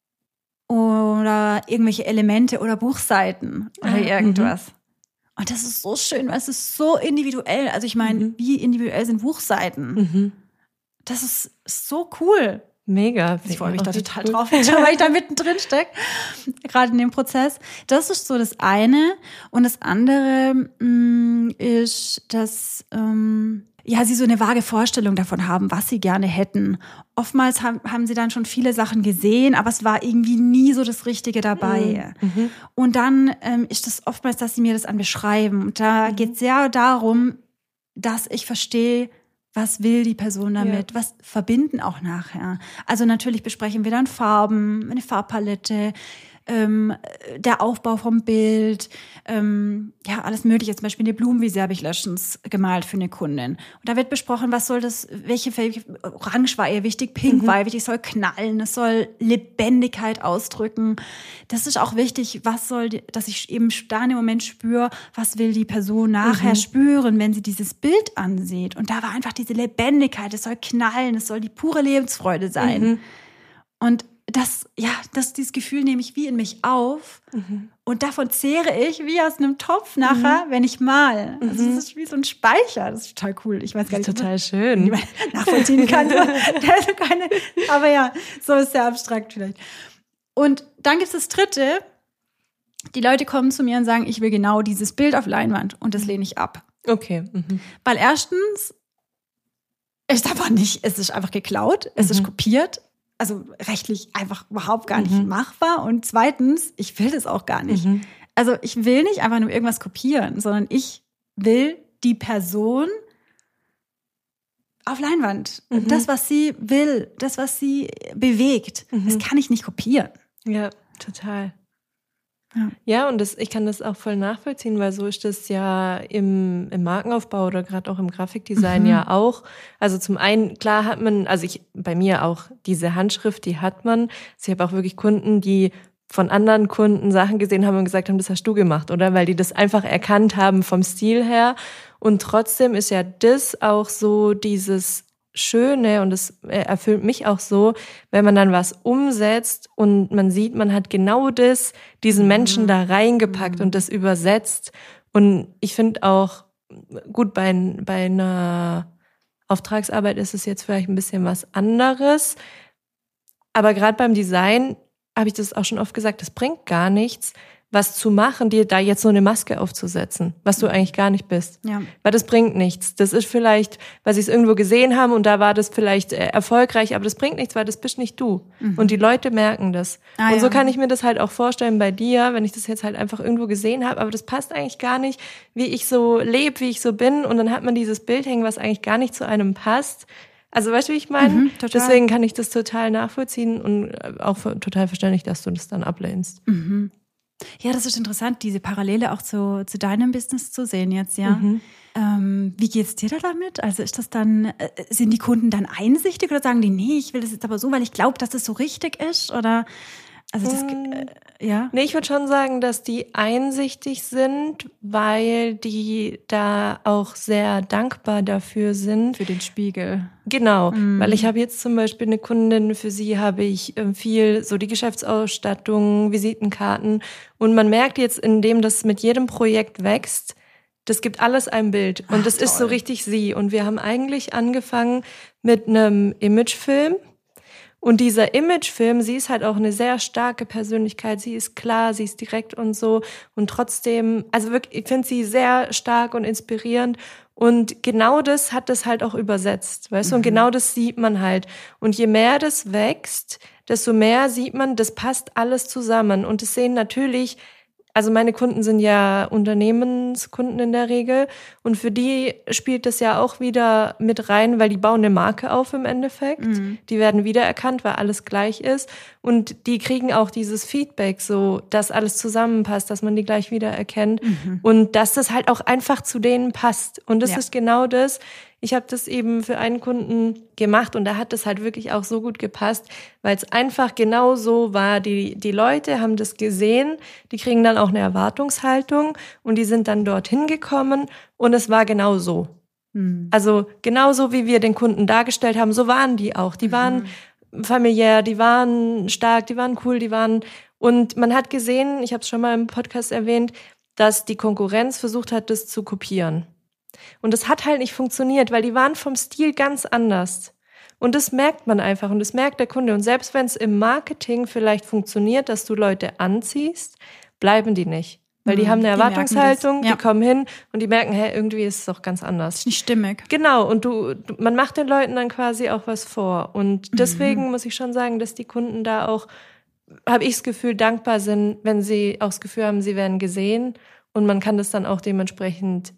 Oder irgendwelche Elemente oder Buchseiten oder irgendwas. Mhm. Und das ist so schön, weil es ist so individuell. Also ich meine, mhm. wie individuell sind Buchseiten? Mhm. Das ist so cool. Mega. Ich freue mich da total gut. drauf, weil ich da mittendrin stecke, gerade in dem Prozess. Das ist so das eine. Und das andere mh, ist, dass ähm, ja, sie so eine vage Vorstellung davon haben, was sie gerne hätten. Oftmals haben, haben sie dann schon viele Sachen gesehen, aber es war irgendwie nie so das Richtige dabei. Mhm. Und dann ähm, ist das oftmals, dass sie mir das an beschreiben. Und da mhm. geht es sehr darum, dass ich verstehe, was will die Person damit, ja. was verbinden auch nachher. Also natürlich besprechen wir dann Farben, eine Farbpalette, ähm, der Aufbau vom Bild, ähm, ja, alles Mögliche. Zum Beispiel eine Blumenwiese habe ich letztens gemalt für eine Kundin. Und da wird besprochen, was soll das, welche Farbe, Orange war ihr wichtig, Pink mhm. war ihr wichtig, es soll knallen, es soll Lebendigkeit ausdrücken. Das ist auch wichtig, was soll, die, dass ich eben da im Moment spüre, was will die Person nachher mhm. spüren, wenn sie dieses Bild ansieht. Und da war einfach diese Lebendigkeit, es soll knallen, es soll die pure Lebensfreude sein. Mhm. Und das, ja, das, dieses Gefühl nehme ich wie in mich auf mhm. und davon zehre ich wie aus einem Topf nachher, mhm. wenn ich mal. Mhm. Also das ist wie so ein Speicher, das ist total cool. Ich weiß gar nicht, das ist total schön. Wie man nachvollziehen kann. keine, aber ja, so ist sehr abstrakt vielleicht. Und dann gibt es das Dritte. Die Leute kommen zu mir und sagen, ich will genau dieses Bild auf Leinwand und das lehne ich ab. Okay. Mhm. Weil erstens, es ist einfach nicht, es ist einfach geklaut, es mhm. ist kopiert. Also rechtlich einfach überhaupt gar nicht mhm. machbar. Und zweitens, ich will das auch gar nicht. Mhm. Also ich will nicht einfach nur irgendwas kopieren, sondern ich will die Person auf Leinwand. Mhm. Das, was sie will, das, was sie bewegt, mhm. das kann ich nicht kopieren. Ja, total. Ja, ja und das, ich kann das auch voll nachvollziehen, weil so ist das ja im, im Markenaufbau oder gerade auch im Grafikdesign mhm. ja auch. Also zum einen, klar hat man, also ich bei mir auch diese Handschrift, die hat man. Also ich habe auch wirklich Kunden, die von anderen Kunden Sachen gesehen haben und gesagt haben, das hast du gemacht, oder? Weil die das einfach erkannt haben vom Stil her. Und trotzdem ist ja das auch so dieses Schöne, und das erfüllt mich auch so, wenn man dann was umsetzt und man sieht, man hat genau das, diesen Menschen da reingepackt mhm. und das übersetzt. Und ich finde auch, gut, bei, bei einer Auftragsarbeit ist es jetzt vielleicht ein bisschen was anderes, aber gerade beim Design habe ich das auch schon oft gesagt, das bringt gar nichts, was zu machen, dir da jetzt so eine Maske aufzusetzen, was du eigentlich gar nicht bist. Ja. Weil das bringt nichts. Das ist vielleicht, weil sie es irgendwo gesehen haben und da war das vielleicht erfolgreich, aber das bringt nichts, weil das bist nicht du. Mhm. Und die Leute merken das. Ah, und so ja. kann ich mir das halt auch vorstellen bei dir, wenn ich das jetzt halt einfach irgendwo gesehen habe, aber das passt eigentlich gar nicht, wie ich so lebe, wie ich so bin. Und dann hat man dieses Bild hängen, was eigentlich gar nicht zu einem passt. Also weißt du, wie ich meine? Mhm, Deswegen kann ich das total nachvollziehen und auch total verständlich, dass du das dann ablehnst. Mhm. Ja, das ist interessant, diese Parallele auch zu, zu deinem Business zu sehen jetzt, ja. Mhm. Ähm, wie geht's dir da damit? Also ist das dann, äh, sind die Kunden dann einsichtig oder sagen die, nee, ich will das jetzt aber so, weil ich glaube, dass das so richtig ist? Oder, also das, äh, ja. Nee, ich würde schon sagen, dass die einsichtig sind, weil die da auch sehr dankbar dafür sind. Für den Spiegel. Genau, Mhm. weil ich habe jetzt zum Beispiel eine Kundin, für sie habe ich äh, viel so die Geschäftsausstattung, Visitenkarten und man merkt jetzt, indem das mit jedem Projekt wächst, das gibt alles ein Bild und Ach, das ist so toll. richtig sie. Und wir haben eigentlich angefangen mit einem Imagefilm. Und dieser Imagefilm, sie ist halt auch eine sehr starke Persönlichkeit. Sie ist klar, sie ist direkt und so. Und trotzdem, also wirklich, ich finde sie sehr stark und inspirierend. Und genau das hat das halt auch übersetzt, weißt du? Und genau das sieht man halt. Und je mehr das wächst, desto mehr sieht man, das passt alles zusammen. Und das sehen natürlich, also meine Kunden sind ja Unternehmenskunden in der Regel und für die spielt das ja auch wieder mit rein, weil die bauen eine Marke auf im Endeffekt. Mhm. Die werden wiedererkannt, weil alles gleich ist und die kriegen auch dieses Feedback so, dass alles zusammenpasst, dass man die gleich wiedererkennt mhm. und dass das halt auch einfach zu denen passt. Und das ja. ist genau das. Ich habe das eben für einen Kunden gemacht und da hat das halt wirklich auch so gut gepasst, weil es einfach genau so war. Die, die Leute haben das gesehen, die kriegen dann auch eine Erwartungshaltung und die sind dann dorthin gekommen und es war genau so. Mhm. Also genauso wie wir den Kunden dargestellt haben, so waren die auch. Die waren mhm. familiär, die waren stark, die waren cool, die waren... Und man hat gesehen, ich habe es schon mal im Podcast erwähnt, dass die Konkurrenz versucht hat, das zu kopieren. Und das hat halt nicht funktioniert, weil die waren vom Stil ganz anders. Und das merkt man einfach und das merkt der Kunde. Und selbst wenn es im Marketing vielleicht funktioniert, dass du Leute anziehst, bleiben die nicht. Weil die mhm, haben eine Erwartungshaltung, die, ja. die kommen hin und die merken, hey, irgendwie ist es doch ganz anders. Ist nicht stimmig. Genau, und du, du man macht den Leuten dann quasi auch was vor. Und deswegen mhm. muss ich schon sagen, dass die Kunden da auch, habe ich das Gefühl, dankbar sind, wenn sie auch das Gefühl haben, sie werden gesehen. Und man kann das dann auch dementsprechend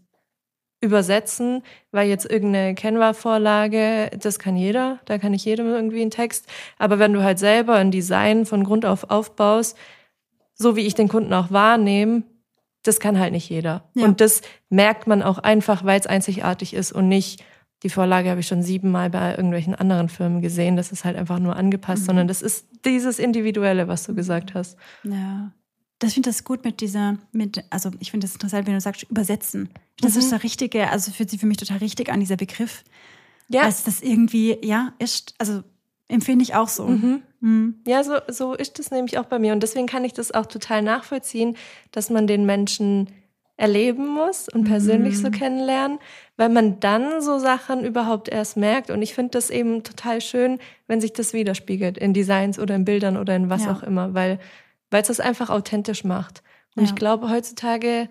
übersetzen, weil jetzt irgendeine Canva-Vorlage, das kann jeder, da kann ich jedem irgendwie einen Text, aber wenn du halt selber ein Design von Grund auf aufbaust, so wie ich den Kunden auch wahrnehme, das kann halt nicht jeder. Ja. Und das merkt man auch einfach, weil es einzigartig ist und nicht, die Vorlage habe ich schon siebenmal bei irgendwelchen anderen Firmen gesehen, das ist halt einfach nur angepasst, mhm. sondern das ist dieses Individuelle, was du gesagt hast. Ja. Das finde ich das gut mit dieser, mit, also ich finde das interessant, wenn du sagst, übersetzen. Das mhm. ist der richtige, also fühlt sich für mich total richtig an, dieser Begriff. Ja. Dass das irgendwie, ja, ist, also empfinde ich auch so. Mhm. Mhm. Ja, so, so ist das nämlich auch bei mir. Und deswegen kann ich das auch total nachvollziehen, dass man den Menschen erleben muss und persönlich mhm. so kennenlernen, weil man dann so Sachen überhaupt erst merkt. Und ich finde das eben total schön, wenn sich das widerspiegelt in Designs oder in Bildern oder in was ja. auch immer, weil weil es das einfach authentisch macht. Und ja. ich glaube, heutzutage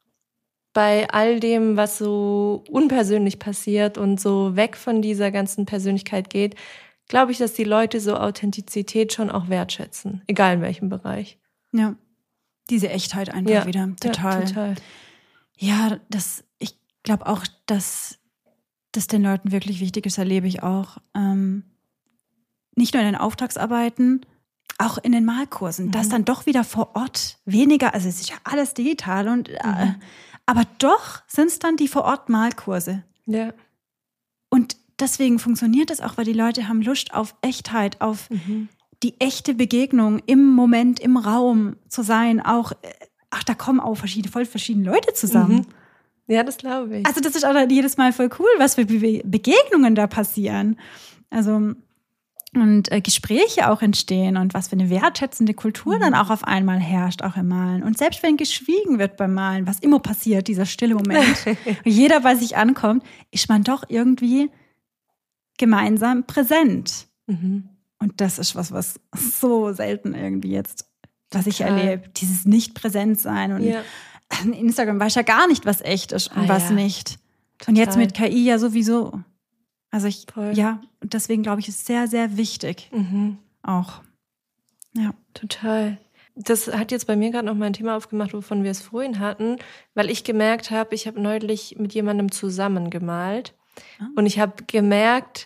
bei all dem, was so unpersönlich passiert und so weg von dieser ganzen Persönlichkeit geht, glaube ich, dass die Leute so Authentizität schon auch wertschätzen, egal in welchem Bereich. Ja, diese Echtheit einfach ja. wieder, total. Ja, total. Ja, das, ich glaube auch, dass das den Leuten wirklich wichtig ist, erlebe ich auch. Ähm, nicht nur in den Auftragsarbeiten, auch in den Malkursen, mhm. dass dann doch wieder vor Ort weniger, also es ist ja alles digital, und mhm. äh, aber doch sind es dann die vor Ort Malkurse. Ja. Und deswegen funktioniert das auch, weil die Leute haben Lust auf Echtheit, auf mhm. die echte Begegnung im Moment, im Raum zu sein. Auch, ach, da kommen auch verschiedene, voll verschiedene Leute zusammen. Mhm. Ja, das glaube ich. Also das ist auch jedes Mal voll cool, was für Be- Begegnungen da passieren. Also und äh, Gespräche auch entstehen und was für eine wertschätzende Kultur mhm. dann auch auf einmal herrscht, auch im Malen. Und selbst wenn geschwiegen wird beim Malen, was immer passiert, dieser stille Moment, wo jeder bei sich ankommt, ist man doch irgendwie gemeinsam präsent. Mhm. Und das ist was, was so selten irgendwie jetzt, was ich Total. erlebe, dieses Nicht-Präsent-Sein. Und ja. Instagram weiß ja gar nicht, was echt ist und ah, was ja. nicht. Total. Und jetzt mit K I ja sowieso. Also ich, Voll. ja, und deswegen glaube ich, ist sehr, sehr wichtig. Mhm. Auch. Ja. Total. Das hat jetzt bei mir gerade noch mal ein Thema aufgemacht, wovon wir es vorhin hatten, weil ich gemerkt habe, ich habe neulich mit jemandem zusammen gemalt. Ah. Und ich habe gemerkt,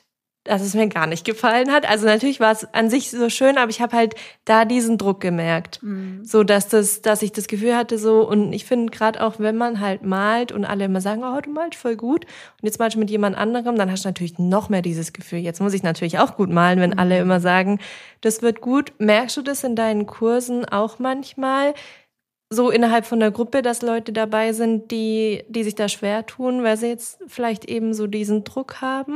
dass es mir gar nicht gefallen hat. Also natürlich war es an sich so schön, aber ich habe halt da diesen Druck gemerkt. Mhm. So, dass das, dass ich das Gefühl hatte so, und ich finde gerade auch, wenn man halt malt und alle immer sagen, oh, du malst voll gut, und jetzt malst du mit jemand anderem, dann hast du natürlich noch mehr dieses Gefühl. Jetzt muss ich natürlich auch gut malen, wenn mhm. alle immer sagen, das wird gut. Merkst du das in deinen Kursen auch manchmal? So innerhalb von der Gruppe, dass Leute dabei sind, die, die sich da schwer tun, weil sie jetzt vielleicht eben so diesen Druck haben?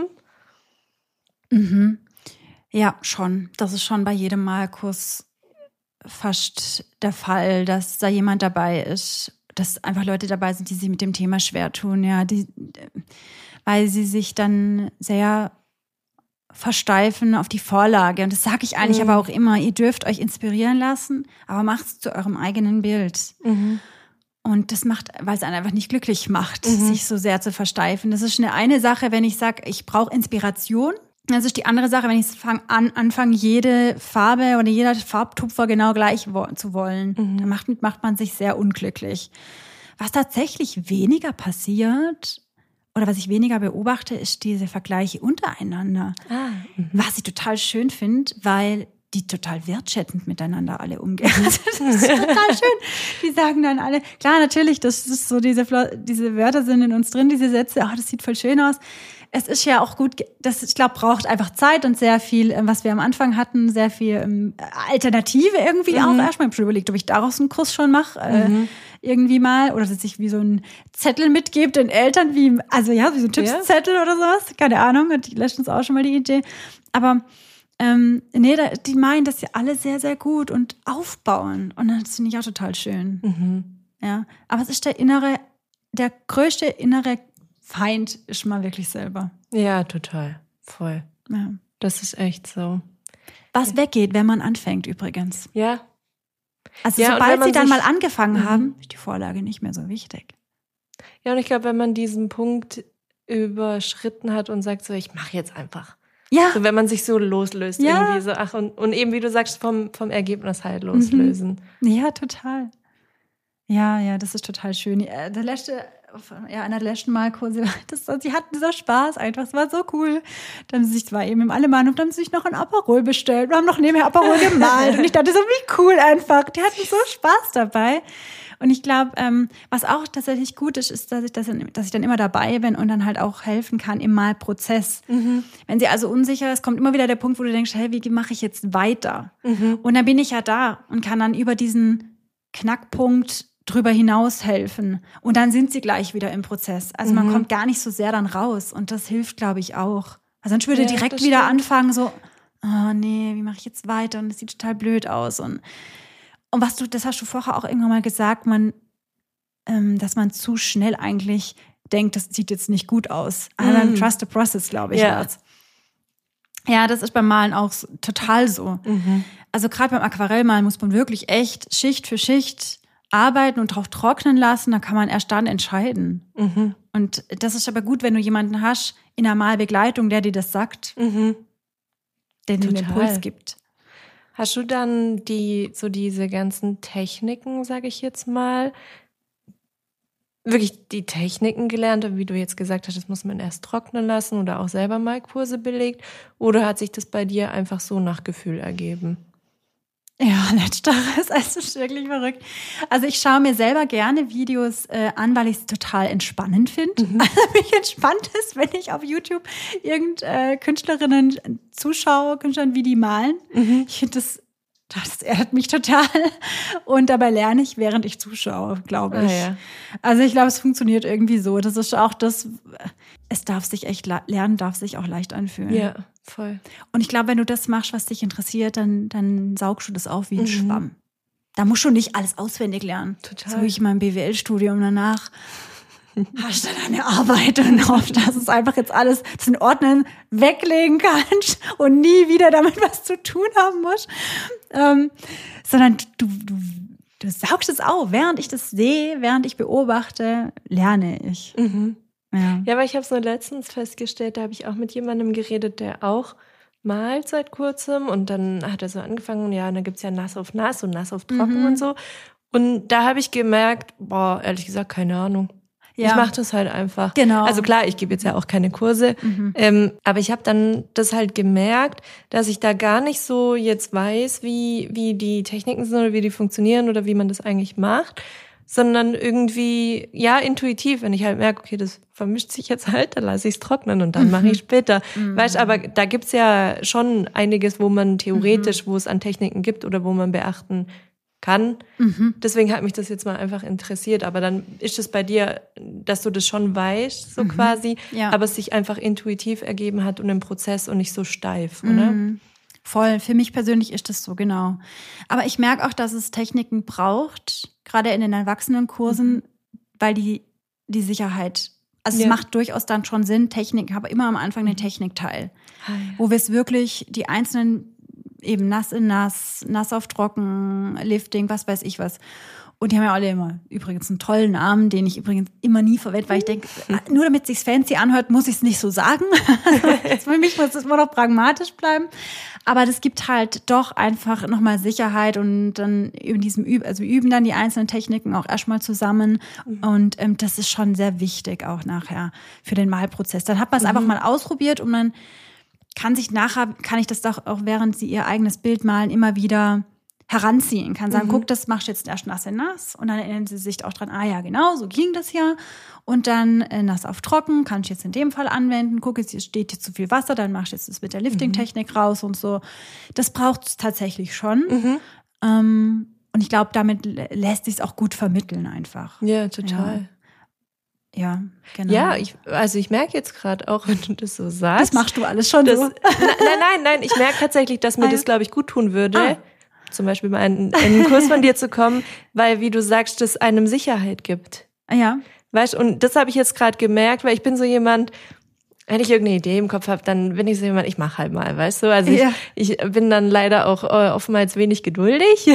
Mhm. Ja, schon. Das ist schon bei jedem Malkurs fast der Fall, dass da jemand dabei ist, dass einfach Leute dabei sind, die sich mit dem Thema schwer tun, ja, die, weil sie sich dann sehr versteifen auf die Vorlage. Und das sage ich eigentlich mhm. aber auch immer, ihr dürft euch inspirieren lassen, aber macht es zu eurem eigenen Bild. Mhm. Und das macht, weil es einen einfach nicht glücklich macht, mhm. sich so sehr zu versteifen. Das ist eine, eine Sache, wenn ich sage, ich brauche Inspiration. Das ist die andere Sache, wenn ich fang an, anfange, jede Farbe oder jeder Farbtupfer genau gleich wo- zu wollen. Mhm. Dann macht, macht man sich sehr unglücklich. Was tatsächlich weniger passiert oder was ich weniger beobachte, ist diese Vergleiche untereinander. Ah, mhm. Was ich total schön finde, weil die total wertschätzend miteinander alle umgehen. Also das ist total schön. Die sagen dann alle, klar, natürlich, das ist so, diese, diese Wörter sind in uns drin, diese Sätze, ach, das sieht voll schön aus. Es ist ja auch gut, das, ich glaube, braucht einfach Zeit und sehr viel, was wir am Anfang hatten, sehr viel ähm, Alternative irgendwie mhm. auch. Erstmal habe ich schon überlegt, ob ich daraus einen Kurs schon mache, mhm. äh, irgendwie mal. Oder dass ich wie so einen Zettel mitgebe den Eltern, wie, also ja, wie so ein Tippszettel ja. oder sowas. Keine Ahnung, die löschen uns auch schon mal die Idee. Aber ähm, nee, da, die meinen das ja alle sehr, sehr gut und aufbauen. Und das finde ich auch total schön. Mhm. Ja, aber es ist der innere, der größte innere Feind ist man wirklich selber. Ja, total. Voll. Ja. Das ist echt so. Was ja. weggeht, wenn man anfängt übrigens. Ja. Also ja, sobald sie dann mal angefangen mhm. haben, ist die Vorlage nicht mehr so wichtig. Ja, und ich glaube, wenn man diesen Punkt überschritten hat und sagt so, ich mache jetzt einfach. Ja. So, wenn man sich so loslöst ja. irgendwie so, ach, und, und eben, wie du sagst, vom, vom Ergebnis halt loslösen. Mhm. Ja, total. Ja, ja, das ist total schön. Der letzte Ja, einer der letzten Malkurse, das, sie hatten dieser Spaß einfach, es war so cool. Dann haben sie sich, war eben im Alemann und dann haben sie sich noch ein Aperol bestellt. Wir haben noch nebenher Aperol gemalt und ich dachte so, wie cool einfach. Die hatten so Spaß dabei. Und ich glaube, ähm, was auch tatsächlich gut ist, ist, dass ich, das, dass ich dann immer dabei bin und dann halt auch helfen kann im Malprozess. Mhm. Wenn sie also unsicher ist, kommt immer wieder der Punkt, wo du denkst, hey, wie mache ich jetzt weiter? Mhm. Und dann bin ich ja da und kann dann über diesen Knackpunkt drüber hinaus helfen. Und dann sind sie gleich wieder im Prozess. Also man mhm. kommt gar nicht so sehr dann raus. Und das hilft, glaube ich, auch. Also sonst würde ja, direkt wieder stimmt. anfangen, so, oh nee, wie mache ich jetzt weiter? Und das sieht total blöd aus. Und, und was du, das hast du vorher auch irgendwann mal gesagt, man, ähm, dass man zu schnell eigentlich denkt, das sieht jetzt nicht gut aus. Mhm. Also dann trust the process, glaube ich. Ja. ja, das ist beim Malen auch so, total so. Mhm. Also gerade beim Aquarellmalen muss man wirklich echt Schicht für Schicht arbeiten und drauf trocknen lassen, da kann man erst dann entscheiden. Mhm. Und das ist aber gut, wenn du jemanden hast in der Malbegleitung, der dir das sagt, mhm. der dir den Impuls gibt. Hast du dann die so diese ganzen Techniken, sage ich jetzt mal, wirklich die Techniken gelernt, wie du jetzt gesagt hast, das muss man erst trocknen lassen oder auch selber mal Kurse belegt? Oder hat sich das bei dir einfach so nach Gefühl ergeben? Ja, letzteres, es ist wirklich verrückt. Also ich schaue mir selber gerne Videos äh, an, weil ich es total entspannend finde. Mhm. Also mich entspannt es, wenn ich auf YouTube irgend äh, Künstlerinnen zuschaue, Künstlerinnen, wie die malen. Mhm. Ich finde das, das erdet mich total. Und dabei lerne ich, während ich zuschaue, glaube ich. Ah, ja. Also ich glaube, es funktioniert irgendwie so. Das ist auch das, es darf sich echt, lernen darf sich auch leicht anfühlen. Ja. Voll. Und ich glaube, wenn du das machst, was dich interessiert, dann, dann saugst du das auf wie ein mhm. Schwamm. Da musst du nicht alles auswendig lernen. Total. So wie ich in meinem B W L-Studium danach hast du deine Arbeit und hoffst, dass es einfach jetzt alles zu ordnen, weglegen kannst und nie wieder damit was zu tun haben musst. Ähm, sondern du, du, du saugst es auf. Während ich das sehe, während ich beobachte, lerne ich. Mhm. Ja, ja, aber ich habe so letztens festgestellt, da habe ich auch mit jemandem geredet, der auch malt seit kurzem und dann hat er so angefangen, ja, und da gibt's ja nass auf nass und nass auf trocken mhm. und so. Und da habe ich gemerkt, boah, ehrlich gesagt, keine Ahnung. Ja. Ich mache das halt einfach. Genau. Also klar, ich gebe jetzt ja auch keine Kurse, mhm. ähm, aber ich habe dann das halt gemerkt, dass ich da gar nicht so jetzt weiß, wie wie die Techniken sind oder wie die funktionieren oder wie man das eigentlich macht, sondern irgendwie, ja, intuitiv, wenn ich halt merke, okay, das vermischt sich jetzt halt, dann lasse ich es trocknen und dann mhm. mache ich später. Mhm. Weißt, aber da gibt's ja schon einiges, wo man theoretisch, mhm. wo es an Techniken gibt oder wo man beachten kann. Mhm. Deswegen hat mich das jetzt mal einfach interessiert. Aber dann ist es bei dir, dass du das schon weißt, so mhm. quasi, ja. aber es sich einfach intuitiv ergeben hat und im Prozess und nicht so steif, oder? Mhm. Voll. Für mich persönlich ist das so, genau. Aber ich merke auch, dass es Techniken braucht, gerade in den Erwachsenenkursen, mhm. weil die, die Sicherheit, also ja. es macht durchaus dann schon Sinn, Technik, ich habe immer am Anfang den Technikteil, ah, ja. wo wir es wirklich, die einzelnen eben nass in nass, nass auf trocken, Lifting, was weiß ich was. Und die haben ja alle immer übrigens einen tollen Namen, den ich übrigens immer nie verwende, weil ich denke, nur damit es sich fancy anhört, muss ich es nicht so sagen. Für mich muss es immer noch pragmatisch bleiben. Aber das gibt halt doch einfach nochmal Sicherheit und dann in diesem Üben, also wir üben dann die einzelnen Techniken auch erstmal zusammen. Mhm. Und ähm, das ist schon sehr wichtig auch nachher für den Malprozess. Dann hat man es mhm. einfach mal ausprobiert und dann kann sich nachher, kann ich das doch auch, während sie ihr eigenes Bild malen, immer wieder heranziehen. Kann sagen, mhm. guck, das machst du jetzt erst nass in nass. Und dann erinnern sie sich auch dran, ah ja, genau, so ging das ja. Und dann äh, nass auf trocken, kann ich jetzt in dem Fall anwenden. Guck, jetzt hier steht hier zu viel Wasser, dann machst du jetzt das mit der Lifting-Technik mhm. raus und so. Das braucht es tatsächlich schon. Mhm. Ähm, und ich glaube, damit lässt sich es auch gut vermitteln einfach. Ja, total. Ja. Ja, genau. Ja, ich, also ich merke jetzt gerade auch, wenn du das so sagst. Das machst du alles schon das, so. Nein, nein, nein, ich merke tatsächlich, dass mir ah, das, glaube ich, gut tun würde, ah. zum Beispiel mal in, in einen Kurs von dir zu kommen, weil, wie du sagst, das einem Sicherheit gibt. Ja. Weißt, und das habe ich jetzt gerade gemerkt, weil ich bin so jemand, wenn ich irgendeine Idee im Kopf habe, dann bin ich so jemand, ich mache halt mal, weißt du? Also ich, ja. ich bin dann leider auch äh, oftmals wenig geduldig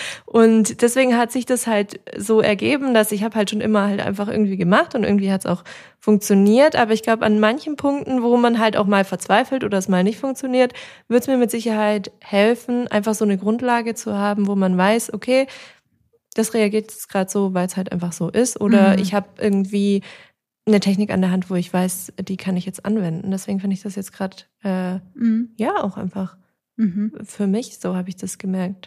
und deswegen hat sich das halt so ergeben, dass ich habe halt schon immer halt einfach irgendwie gemacht und irgendwie hat es auch funktioniert, aber ich glaube, an manchen Punkten, wo man halt auch mal verzweifelt oder es mal nicht funktioniert, wird es mir mit Sicherheit helfen, einfach so eine Grundlage zu haben, wo man weiß, okay, das reagiert jetzt gerade so, weil es halt einfach so ist oder mhm. ich habe irgendwie eine Technik an der Hand, wo ich weiß, die kann ich jetzt anwenden. Deswegen finde ich das jetzt gerade, äh, mhm. ja, auch einfach mhm. für mich, so habe ich das gemerkt.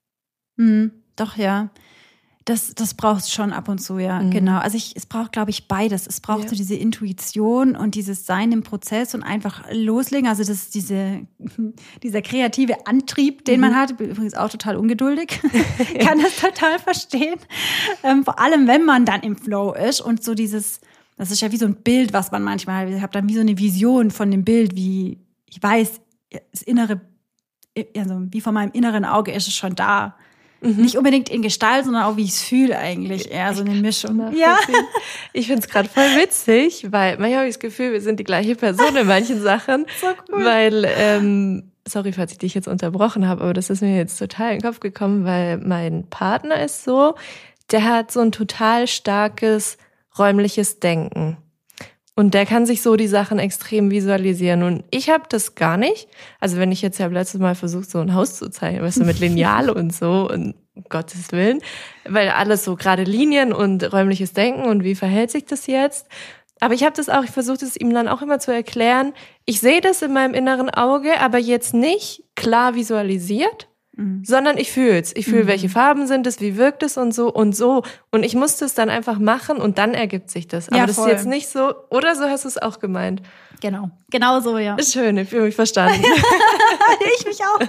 Mhm. Doch, ja. Das, das braucht es schon ab und zu, ja, mhm. genau. Also ich, es braucht, glaube ich, beides. Es braucht ja. so diese Intuition und dieses Sein im Prozess und einfach loslegen. Also das ist diese, dieser kreative Antrieb, den mhm. man hat. Bin übrigens auch total ungeduldig. Kann das total verstehen. Ähm, vor allem, wenn man dann im Flow ist und so dieses, das ist ja wie so ein Bild, was man manchmal hat. Ich habe dann wie so eine Vision von dem Bild, wie ich weiß, das Innere, also wie von meinem inneren Auge ist es schon da. Mhm. Nicht unbedingt in Gestalt, sondern auch wie ich es fühle eigentlich. Eher so eine Mischung. Ja. Ich finde es gerade voll witzig, weil manchmal habe ich das Gefühl, wir sind die gleiche Person in manchen Sachen. So cool. Weil, ähm, sorry, falls ich dich jetzt unterbrochen habe, aber das ist mir jetzt total in den Kopf gekommen, weil mein Partner ist so, der hat so ein total starkes räumliches Denken. Und der kann sich so die Sachen extrem visualisieren. Und ich habe das gar nicht. Also wenn ich jetzt ja letztes Mal versucht, so ein Haus zu zeichnen, weißt du, mit Lineal und so, und um Gottes Willen, weil alles so gerade Linien und räumliches Denken und wie verhält sich das jetzt? Aber ich habe das auch, ich versuche es ihm dann auch immer zu erklären. Ich sehe das in meinem inneren Auge, aber jetzt nicht klar visualisiert, mhm. sondern ich fühle es. Ich fühle, mhm. welche Farben sind es, wie wirkt es und so und so. Und ich musste es dann einfach machen und dann ergibt sich das. Aber ja, das voll. Ist jetzt nicht so, oder so hast du es auch gemeint. Genau, genau so, ja. Ist schön, ich fühle mich verstanden. Ich mich auch.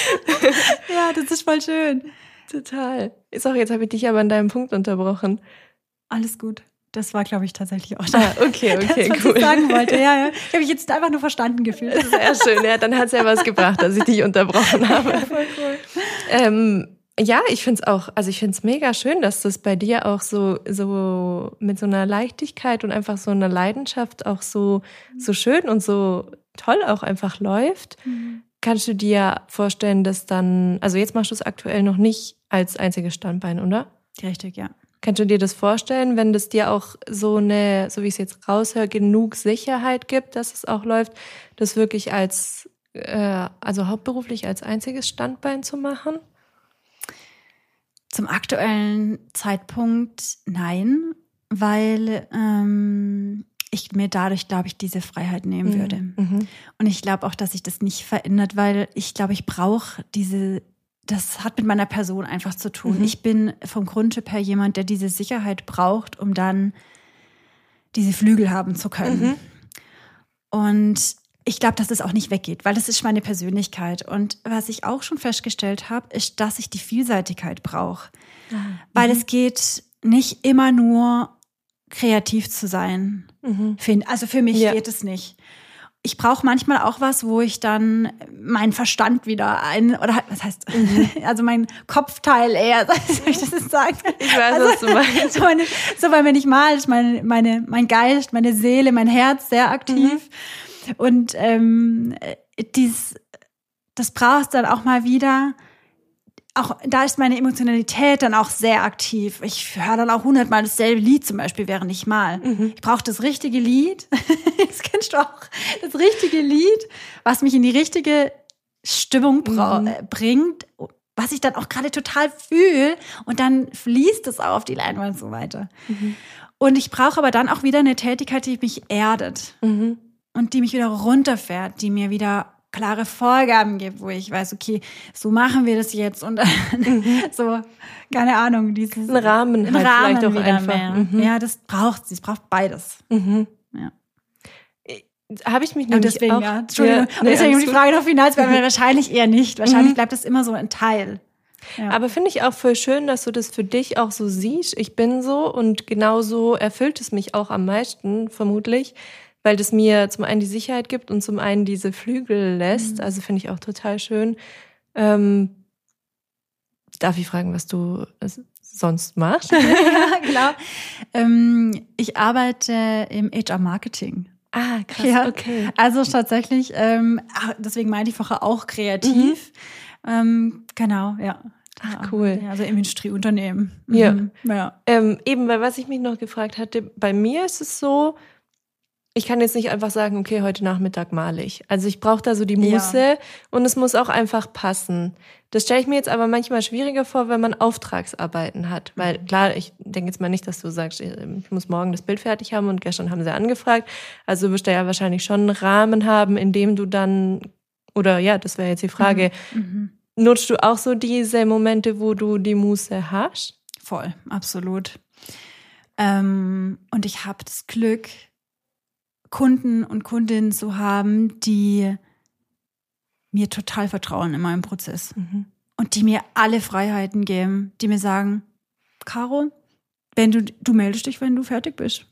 Ja, das ist voll schön. Total. Sorry, jetzt habe ich dich aber an deinem Punkt unterbrochen. Alles gut. Das war, glaube ich, tatsächlich auch ah, okay, okay, das, was cool. ich sagen wollte. Ja, ja. Ich habe mich jetzt einfach nur verstanden gefühlt. Sehr schön, ja, dann hat es ja was gebracht, dass ich dich unterbrochen habe. Ja, voll cool. Ähm, ja, ich finde es auch, also ich finde es mega schön, dass das bei dir auch so so mit so einer Leichtigkeit und einfach so einer Leidenschaft auch so so schön und so toll auch einfach läuft. Mhm. Kannst du dir vorstellen, dass dann, also jetzt machst du es aktuell noch nicht als einziges Standbein, oder? Richtig, ja. Kannst du dir das vorstellen, wenn das dir auch so eine, so wie ich es jetzt raushöre, genug Sicherheit gibt, dass es auch läuft, das wirklich als, äh, also hauptberuflich als einziges Standbein zu machen? Zum aktuellen Zeitpunkt nein. weil ähm, ich mir dadurch, glaube ich, diese Freiheit nehmen würde. Mhm. Und ich glaube auch, dass sich das nicht verändert, weil ich glaube, ich brauche diese, das hat mit meiner Person einfach zu tun. Mhm. Ich bin vom Grundtyp her jemand, der diese Sicherheit braucht, um dann diese Flügel haben zu können. Mhm. Und ich glaube, dass es auch nicht weggeht, weil das ist meine Persönlichkeit. Und was ich auch schon festgestellt habe, ist, dass ich die Vielseitigkeit brauche. Ah. Weil Mhm. es geht nicht immer nur kreativ zu sein. Mhm. Find- Also für mich Ja. geht es nicht. Ich brauche manchmal auch was, wo ich dann meinen Verstand wieder ein, oder halt, was heißt, also mein Kopfteil eher, soll ich das jetzt sagen? Ich weiß, also, was du meinst. So, meine, so, weil wenn ich mal, ist meine, meine, mein Geist, meine Seele, mein Herz sehr aktiv. Mhm. Und ähm, dies, das brauchst dann auch mal wieder. Auch da ist meine Emotionalität dann auch sehr aktiv. Ich höre dann auch hundertmal dasselbe Lied zum Beispiel, während ich mal. Mhm. Ich brauche das richtige Lied. Das kennst du auch. Das richtige Lied, was mich in die richtige Stimmung bra- Mhm. äh, bringt, was ich dann auch gerade total fühle. Und dann fließt es auf die Leinwand und so weiter. Mhm. Und ich brauche aber dann auch wieder eine Tätigkeit, die mich erdet Mhm. und die mich wieder runterfährt, die mir wieder klare Vorgaben gibt, wo ich weiß, okay, so machen wir das jetzt und Mhm. so, keine Ahnung, dieses Ein Rahmen ein halt Rahmen vielleicht auch wieder einfach. mehr. Mhm. Ja, das braucht sie, es braucht beides. Mhm. Ja. Habe ich mich Und nämlich deswegen, auch... ja, Entschuldigung, Ja, und nee, deswegen um alles die gut. Frage noch hinaus, weil wir wahrscheinlich eher nicht. Wahrscheinlich Mhm. bleibt das immer so ein Teil. Ja. Aber finde ich auch voll schön, dass du das für dich auch so siehst. Ich bin so und genauso erfüllt es mich auch am meisten, vermutlich, weil das mir zum einen die Sicherheit gibt und zum einen diese Flügel lässt. Mhm. Also finde ich auch total schön. Ähm, darf ich fragen, was du es sonst machst? Ja, klar. Ähm, ich arbeite im H R-Marketing. Ah, krass, Ja. okay. Also tatsächlich, ähm, ach, deswegen meinte ich vorher auch kreativ. Ähm, genau, ja. Ach, cool. Also im Industrieunternehmen. Ja. Mhm. Ja. Ähm, eben, weil was ich mich noch gefragt hatte, bei mir ist es so, ich kann jetzt nicht einfach sagen, okay, heute Nachmittag male ich. Also ich brauche da so die Muße Ja. und es muss auch einfach passen. Das stelle ich mir jetzt aber manchmal schwieriger vor, wenn man Auftragsarbeiten hat. Weil klar, ich denke jetzt mal nicht, dass du sagst, ich muss morgen das Bild fertig haben und gestern haben sie angefragt. Also du wirst da ja wahrscheinlich schon einen Rahmen haben, in dem du dann, oder ja, das wäre jetzt die Frage, Mhm. nutzt du auch so diese Momente, wo du die Muße hast? Voll, absolut. Ähm, und ich habe das Glück, Kunden und Kundinnen zu haben, die mir total vertrauen in meinem Prozess Mhm. und die mir alle Freiheiten geben, die mir sagen, Caro, wenn du, du meldest dich, wenn du fertig bist.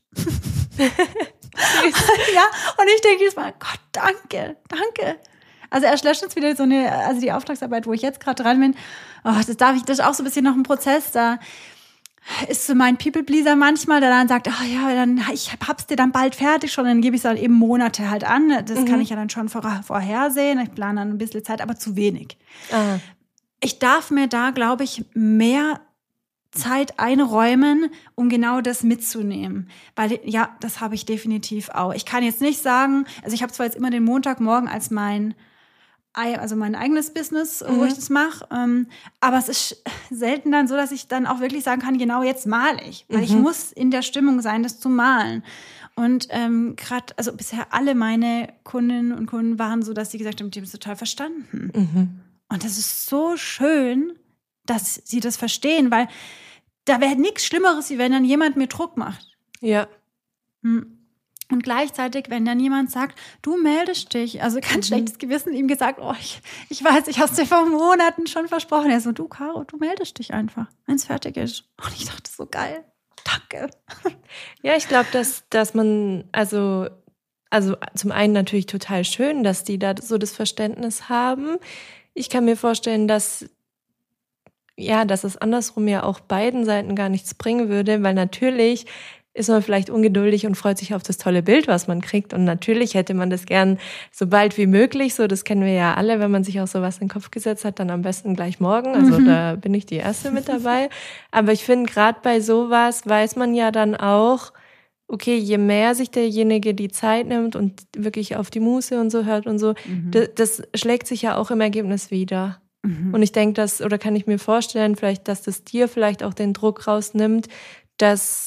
Ja, und ich denke jetzt mal, Gott, danke, danke. Also erst letztens wieder so eine, also die Auftragsarbeit, wo ich jetzt gerade dran bin, oh, das darf ich, das ist auch so ein bisschen noch ein Prozess, da ist so mein People-Pleaser manchmal, der dann sagt, ah oh ja, dann ich hab's dir dann bald fertig schon, dann gebe ich es dann eben Monate halt an. Das Mhm. kann ich ja dann schon vor, vorhersehen. Ich plane dann ein bisschen Zeit, aber zu wenig. Ah. Ich darf mir da, glaube ich, mehr Zeit einräumen, um genau das mitzunehmen. Weil, ja, das habe ich definitiv auch. Ich kann jetzt nicht sagen, also ich habe zwar jetzt immer den Montagmorgen als mein also mein eigenes Business, wo Mhm. ich das mache. Ähm, aber es ist selten dann so, dass ich dann auch wirklich sagen kann, genau jetzt male ich. Weil Mhm. ich muss in der Stimmung sein, das zu malen. Und ähm, gerade, also bisher alle meine Kundinnen und Kunden waren so, dass sie gesagt haben, die haben es total verstanden. Mhm. Und das ist so schön, dass sie das verstehen, weil da wäre nichts Schlimmeres, wie wenn dann jemand mir Druck macht. Ja. Hm. Und gleichzeitig, wenn dann jemand sagt, du meldest dich, also ganz Mhm. schlechtes Gewissen ihm gesagt, oh, ich, ich weiß, ich habe es dir vor Monaten schon versprochen. Er so, du Caro, du meldest dich einfach, wenn es fertig ist. Und ich dachte, so geil, danke. Ja, ich glaube, dass, dass man, also, also zum einen natürlich total schön, dass die da so das Verständnis haben. Ich kann mir vorstellen, dass ja, dass es andersrum ja auch beiden Seiten gar nichts bringen würde, weil natürlich ist man vielleicht ungeduldig und freut sich auf das tolle Bild, was man kriegt. Und natürlich hätte man das gern so bald wie möglich. So, das kennen wir ja alle, wenn man sich auch sowas in den Kopf gesetzt hat, dann am besten gleich morgen. Also Mhm. da bin ich die Erste mit dabei. Aber ich finde, gerade bei sowas weiß man ja dann auch, okay, je mehr sich derjenige die Zeit nimmt und wirklich auf die Muße und so hört und so, Mhm. das, das schlägt sich ja auch im Ergebnis wieder. Mhm. Und ich denke, dass, oder kann ich mir vorstellen, vielleicht, dass das dir vielleicht auch den Druck rausnimmt, dass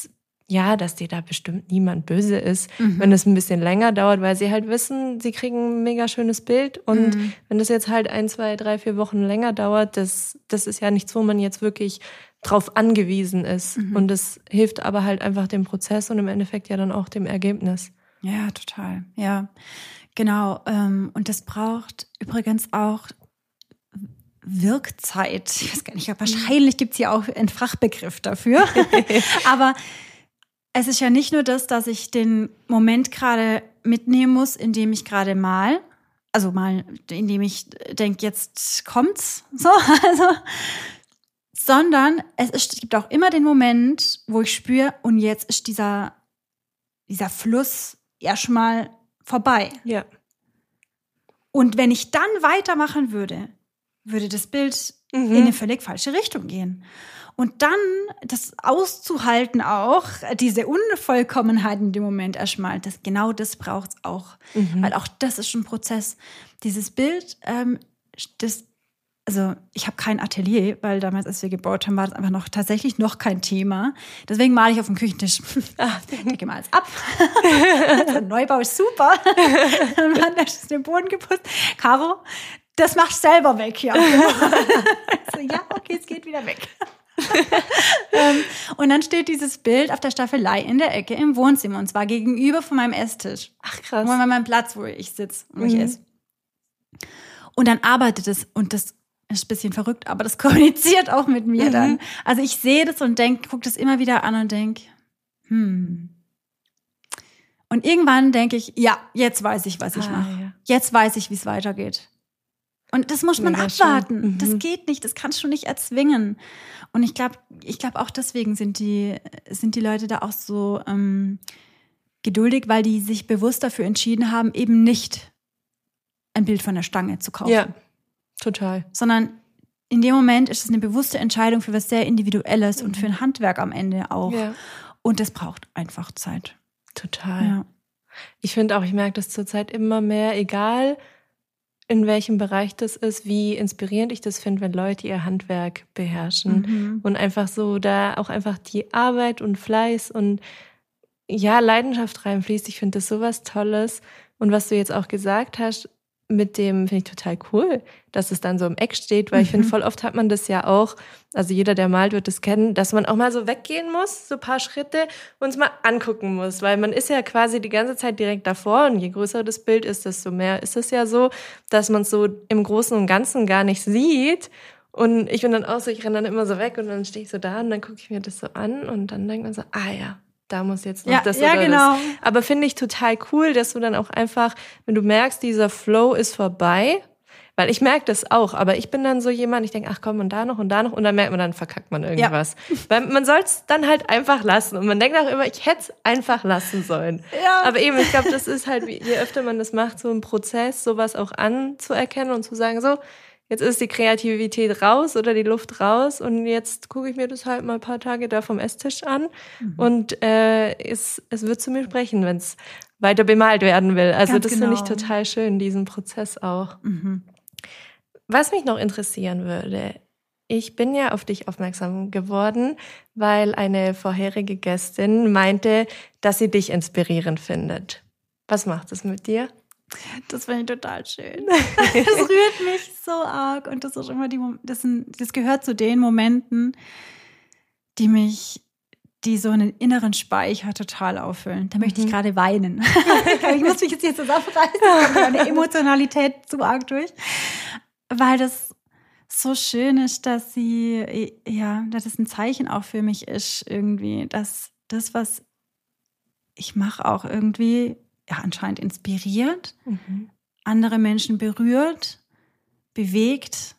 ja, dass dir da bestimmt niemand böse ist, Mhm. wenn es ein bisschen länger dauert, weil sie halt wissen, sie kriegen ein mega schönes Bild. Und Mhm. wenn das jetzt halt ein, zwei, drei, vier Wochen länger dauert, das, das ist ja nichts, wo man jetzt wirklich drauf angewiesen ist. Mhm. Und das hilft aber halt einfach dem Prozess und im Endeffekt ja dann auch dem Ergebnis. Ja, total. Ja, genau. Ähm, und das braucht übrigens auch Wirkzeit. Ich weiß gar nicht, wahrscheinlich gibt es hier auch einen Fachbegriff dafür. Aber es ist ja nicht nur das, dass ich den Moment gerade mitnehmen muss, in dem ich gerade mal, also mal, in dem ich denke, jetzt kommt's, so, also, sondern es, ist, es gibt auch immer den Moment, wo ich spüre, und jetzt ist dieser, dieser Fluss erstmal vorbei. Ja. Und wenn ich dann weitermachen würde, würde das Bild mhm. in eine völlig falsche Richtung gehen. Und dann das auszuhalten auch, diese Unvollkommenheit in dem Moment erstmal, das, genau das braucht es auch. Mhm. Weil auch das ist ein Prozess. Dieses Bild, ähm, das, also ich habe kein Atelier, weil damals, als wir gebaut haben, war das einfach noch tatsächlich noch kein Thema. Deswegen male ich auf dem Küchentisch. Ach, ich mal alles ab. Der Neubau ist super. Dann ist der Boden geputzt. Caro, das machst du selber weg, ja. So, ja, okay, es geht wieder weg. ähm, und dann steht dieses Bild auf der Staffelei in der Ecke im Wohnzimmer, und zwar gegenüber von meinem Esstisch. Ach, krass. Von meinem Platz, wo ich sitze und wo mhm. ich esse. Und dann arbeitet es, und das ist ein bisschen verrückt, aber das kommuniziert auch mit mir mhm. dann. Also ich sehe das und denke, gucke das immer wieder an und denke, hm. Und irgendwann denke ich, ja, jetzt weiß ich, was ich ah, mache. Ja. Jetzt weiß ich, wie es weitergeht. Und das muss man Mega abwarten. Mhm. Das geht nicht, das kannst du nicht erzwingen. Und ich glaube, ich glaube auch deswegen sind die, sind die Leute da auch so ähm, geduldig, weil die sich bewusst dafür entschieden haben, eben nicht ein Bild von der Stange zu kaufen. Ja, total. Sondern in dem Moment ist es eine bewusste Entscheidung für was sehr Individuelles mhm. und für ein Handwerk am Ende auch. Ja. Und das braucht einfach Zeit. Total. Ja. Ich finde auch, ich merke das zurzeit immer mehr, egal in welchem Bereich das ist, wie inspirierend ich das finde, wenn Leute ihr Handwerk beherrschen mhm. und einfach so da auch einfach die Arbeit und Fleiß und ja, Leidenschaft reinfließt. Ich finde das sowas Tolles. Und was du jetzt auch gesagt hast, mit dem finde ich total cool, dass es dann so im Eck steht, weil mhm. ich finde, voll oft hat man das ja auch, also jeder, der malt, wird das kennen, dass man auch mal so weggehen muss, so ein paar Schritte und es mal angucken muss, weil man ist ja quasi die ganze Zeit direkt davor und je größer das Bild ist, desto mehr ist es ja so, dass man es so im Großen und Ganzen gar nicht sieht. Und ich bin dann auch so, ich renne dann immer so weg und dann stehe ich so da und dann gucke ich mir das so an und dann denkt man so, ah ja, da muss jetzt noch ja, das ja, oder genau. das. Aber finde ich total cool, dass du dann auch einfach, wenn du merkst, dieser Flow ist vorbei, weil ich merke das auch, aber ich bin dann so jemand, ich denke, ach komm, und da noch und da noch und dann merkt man, dann verkackt man irgendwas. Ja. Weil man soll es dann halt einfach lassen und man denkt auch immer, ich hätte es einfach lassen sollen. Ja. Aber eben, ich glaube, das ist halt, je öfter man das macht, so ein Prozess, sowas auch anzuerkennen und zu sagen, so, jetzt ist die Kreativität raus oder die Luft raus und jetzt gucke ich mir das halt mal ein paar Tage da vom Esstisch an mhm. und äh, es, es wird zu mir sprechen, wenn es weiter bemalt werden will. Also Ganz das genau. finde ich total schön, diesen Prozess auch. Mhm. Was mich noch interessieren würde, ich bin ja auf dich aufmerksam geworden, weil eine vorherige Gästin meinte, dass sie dich inspirierend findet. Was macht das mit dir? Das finde ich total schön. Das rührt mich so arg. Und das ist immer die, das, sind, das gehört zu den Momenten, die mich, die so einen inneren Speicher total auffüllen. Da möchte mhm. ich gerade weinen. Ich muss mich jetzt hier zusammenreißen, da kommt meine Emotionalität zu arg durch. Weil das so schön ist, dass sie, ja, dass es ein Zeichen auch für mich ist, irgendwie, dass das, was ich mache, auch irgendwie ja, anscheinend inspiriert, mhm. andere Menschen berührt, bewegt.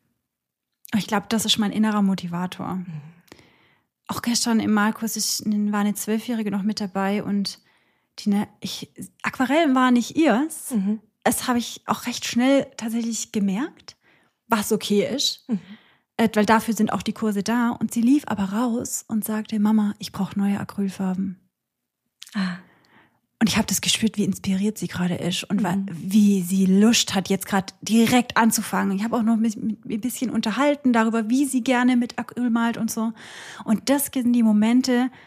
Ich glaube, das ist mein innerer Motivator. Mhm. Auch gestern im Malkurs ich, war eine Zwölfjährige noch mit dabei und die, ne, ich, Aquarellen war nicht ihrs. Mhm. Das habe ich auch recht schnell tatsächlich gemerkt, was okay ist, mhm. äh, weil dafür sind auch die Kurse da. Und sie lief aber raus und sagte, Mama, ich brauche neue Acrylfarben. Ah. Und ich habe das gespürt, wie inspiriert sie gerade ist und mhm. wie sie Lust hat, jetzt gerade direkt anzufangen. Ich habe auch noch mit, mit ein bisschen unterhalten darüber, wie sie gerne mit Acryl malt und so. Und das sind die Momente,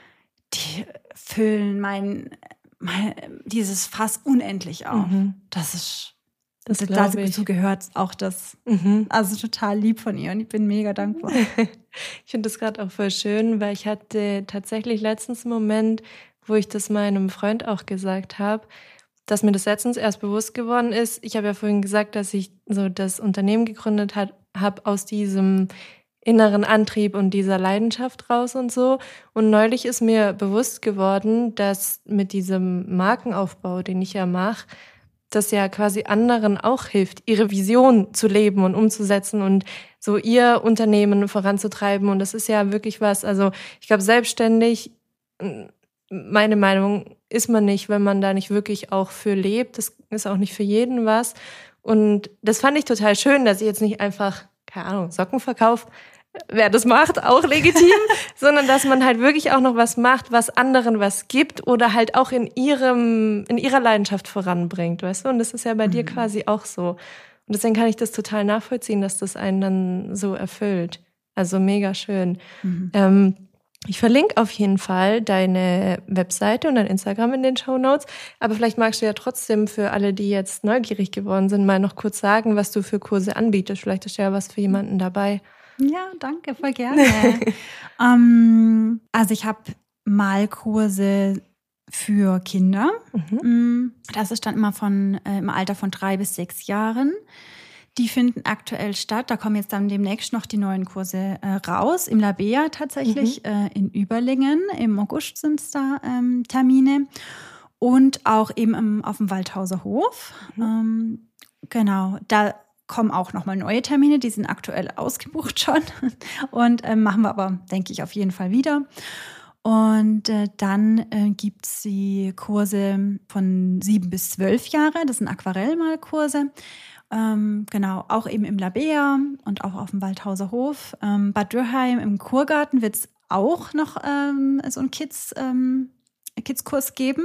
die füllen mein, mein dieses Fass unendlich auf. Mhm. Das ist, das dazu gehört auch das, mhm. also total lieb von ihr und ich bin mega dankbar. Ich finde das gerade auch voll schön, weil ich hatte tatsächlich letztens einen Moment, wo ich das meinem Freund auch gesagt habe, dass mir das letztens erst bewusst geworden ist. Ich habe ja vorhin gesagt, dass ich so das Unternehmen gegründet habe aus diesem inneren Antrieb und dieser Leidenschaft raus und so. Und neulich ist mir bewusst geworden, dass mit diesem Markenaufbau, den ich ja mache, das ja quasi anderen auch hilft, ihre Vision zu leben und umzusetzen und so ihr Unternehmen voranzutreiben. Und das ist ja wirklich was, also ich glaube, selbstständig, meine Meinung, ist man nicht, wenn man da nicht wirklich auch für lebt. Das ist auch nicht für jeden was. Und das fand ich total schön, dass ich jetzt nicht einfach, keine Ahnung, Socken verkaufe, wer das macht, auch legitim, sondern dass man halt wirklich auch noch was macht, was anderen was gibt oder halt auch in ihrem, in ihrer Leidenschaft voranbringt, weißt du? Und das ist ja bei mhm. dir quasi auch so. Und deswegen kann ich das total nachvollziehen, dass das einen dann so erfüllt. Also mega schön. Mhm. Ähm, ich verlinke auf jeden Fall deine Webseite und dein Instagram in den Shownotes, aber vielleicht magst du ja trotzdem für alle, die jetzt neugierig geworden sind, mal noch kurz sagen, was du für Kurse anbietest. Vielleicht ist ja was für jemanden dabei. Ja, danke, voll gerne. ähm, also ich habe Malkurse für Kinder. Mhm. Das ist dann immer von äh, im Alter von drei bis sechs Jahren. Die finden aktuell statt. Da kommen jetzt dann demnächst noch die neuen Kurse äh, raus. Im Labea tatsächlich, mhm. äh, in Überlingen. Im August sind es da ähm, Termine. Und auch eben im, auf dem Waldhauser Hof. Mhm. Ähm, genau, da kommen auch nochmal neue Termine, die sind aktuell ausgebucht schon und äh, machen wir aber, denke ich, auf jeden Fall wieder. Und äh, dann äh, gibt es die Kurse von sieben bis zwölf Jahre, das sind Aquarellmalkurse, ähm, genau, auch eben im Labea und auch auf dem Waldhauser Hof. Ähm, Bad Dürrheim im Kurgarten wird es auch noch ähm, so einen Kids, ähm, Kids-Kurs geben.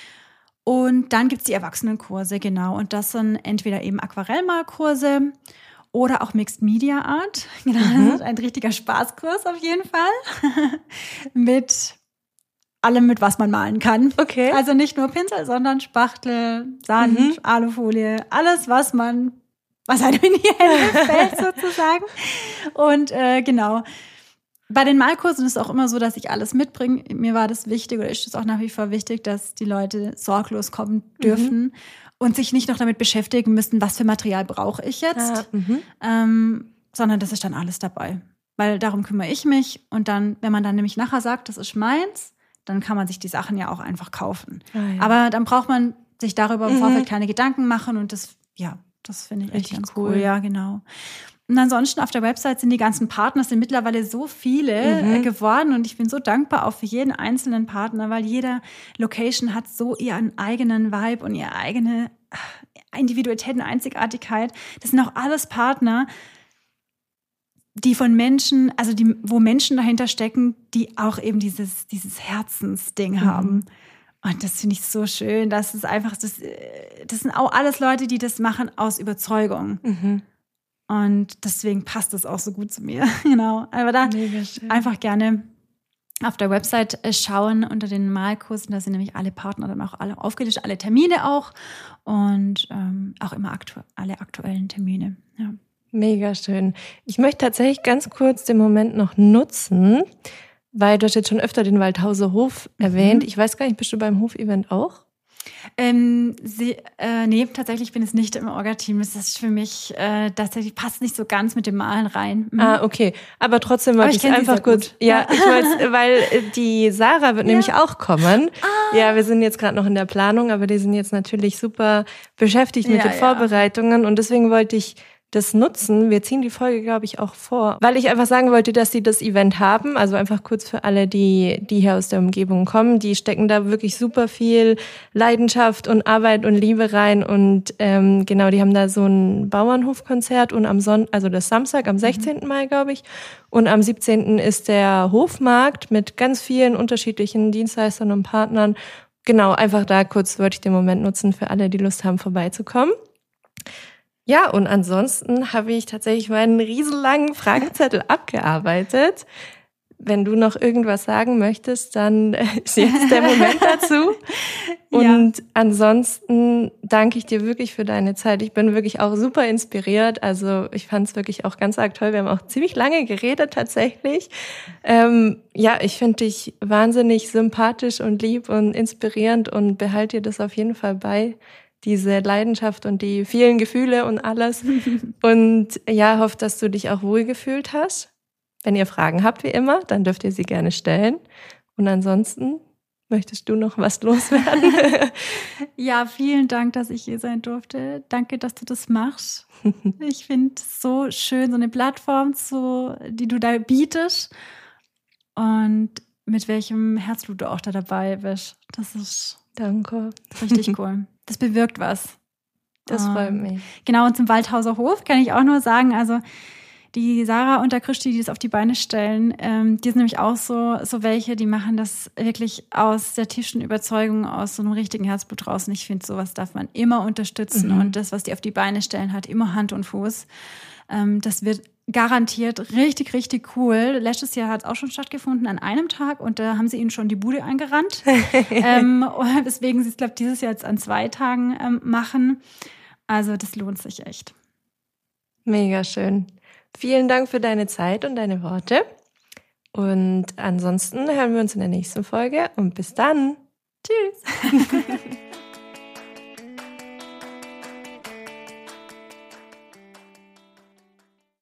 Und dann gibt's die Erwachsenenkurse, genau. Und das sind entweder eben Aquarellmalkurse oder auch Mixed Media Art. Genau, mhm. Das ist ein richtiger Spaßkurs auf jeden Fall. Mit allem, mit was man malen kann. Okay. Also nicht nur Pinsel, sondern Spachtel, Sand, mhm. Alufolie, alles, was man, was einem in die Hände fällt sozusagen. Und äh, genau. Bei den Malkursen ist es auch immer so, dass ich alles mitbringe. Mir war das wichtig oder ist es auch nach wie vor wichtig, dass die Leute sorglos kommen dürfen mhm. und sich nicht noch damit beschäftigen müssen, was für Material brauche ich jetzt, ah, ähm, sondern das ist dann alles dabei. Weil darum kümmere ich mich und dann, wenn man dann nämlich nachher sagt, das ist meins, dann kann man sich die Sachen ja auch einfach kaufen. Ah, ja. Aber dann braucht man sich darüber im mhm. Vorfeld keine Gedanken machen und das, ja, das finde ich echt ganz cool. cool. Ja, genau. Und ansonsten auf der Website sind die ganzen Partner, es sind mittlerweile so viele mhm. geworden und ich bin so dankbar auch für jeden einzelnen Partner, weil jeder Location hat so ihren eigenen Vibe und ihre eigene Individualität und Einzigartigkeit. Das sind auch alles Partner, die von Menschen, also die, wo Menschen dahinter stecken, die auch eben dieses, dieses Herzensding mhm. haben. Und das finde ich so schön, dass es einfach, das, das sind auch alles Leute, die das machen aus Überzeugung. Mhm. Und deswegen passt es auch so gut zu mir. Genau. Aber da einfach gerne auf der Website schauen unter den Malkursen. Da sind nämlich alle Partner dann auch alle aufgelistet, alle Termine auch. Und ähm, auch immer aktu- alle aktuellen Termine. Ja. Mega schön. Ich möchte tatsächlich ganz kurz den Moment noch nutzen, weil du hast jetzt schon öfter den Waldhauser Hof erwähnt. Mhm. Ich weiß gar nicht, bist du beim Hofevent auch? Ähm, sie, äh, nee, tatsächlich bin ich nicht im Orga-Team. Das ist für mich, äh, tatsächlich passt nicht so ganz mit dem Malen rein. Mhm. Ah, okay. Aber trotzdem wollte ich, ich einfach kurz, ja, ja. ich wollte, weil die Sarah wird ja. nämlich auch kommen. Ah. Ja, wir sind jetzt gerade noch in der Planung, aber die sind jetzt natürlich super beschäftigt mit ja, den Vorbereitungen ja. und deswegen wollte ich das nutzen. Wir ziehen die Folge, glaube ich, auch vor, weil ich einfach sagen wollte, dass sie das Event haben. Also einfach kurz für alle, die die hier aus der Umgebung kommen. Die stecken da wirklich super viel Leidenschaft und Arbeit und Liebe rein. Und ähm, genau, die haben da so ein Bauernhofkonzert und am Sonntag, also das Samstag, am sechzehnten Mai, glaube ich. Und am siebzehnten ist der Hofmarkt mit ganz vielen unterschiedlichen Dienstleistern und Partnern. Genau, einfach da kurz wollte ich den Moment nutzen für alle, die Lust haben, vorbeizukommen. Ja, und ansonsten habe ich tatsächlich meinen riesenlangen Fragenzettel abgearbeitet. wenn du noch irgendwas sagen möchtest, dann ist jetzt der Moment dazu. Und ja. Ansonsten danke ich dir wirklich für deine Zeit. Ich bin wirklich auch super inspiriert. Also ich fand es wirklich auch ganz arg toll. Wir haben auch ziemlich lange geredet tatsächlich. Ähm, ja, ich finde dich wahnsinnig sympathisch und lieb und inspirierend und behalte dir das auf jeden Fall bei, diese Leidenschaft und die vielen Gefühle und alles. Und ja, hoffe, dass du dich auch wohlgefühlt hast. Wenn ihr Fragen habt, wie immer, dann dürft ihr sie gerne stellen. Und ansonsten, möchtest du noch was loswerden? Ja, vielen Dank, dass ich hier sein durfte. Danke, dass du das machst. Ich finde es so schön, so eine Plattform, zu, die du da bietest. Und mit welchem Herzblut du auch da dabei bist. Das ist Danke. Richtig cool. Das bewirkt was. Das freut mich. Genau, und zum Waldhauser Hof kann ich auch nur sagen, also die Sarah und der Christi, die das auf die Beine stellen, ähm, die sind nämlich auch so, so welche, die machen das wirklich aus der tiefsten Überzeugung, aus so einem richtigen Herzblut raus. Und ich finde, sowas darf man immer unterstützen. Mhm. Und das, was die auf die Beine stellen, hat immer Hand und Fuß. Ähm, das wird garantiert richtig, richtig cool. Letztes Jahr hat es auch schon stattgefunden an einem Tag und da haben sie ihnen schon die Bude eingerannt. ähm, weswegen sie es, glaube ich, dieses Jahr jetzt an zwei Tagen ähm, machen. Also das lohnt sich echt. Mega schön. Vielen Dank für deine Zeit und deine Worte. Und ansonsten hören wir uns in der nächsten Folge und bis dann. Tschüss.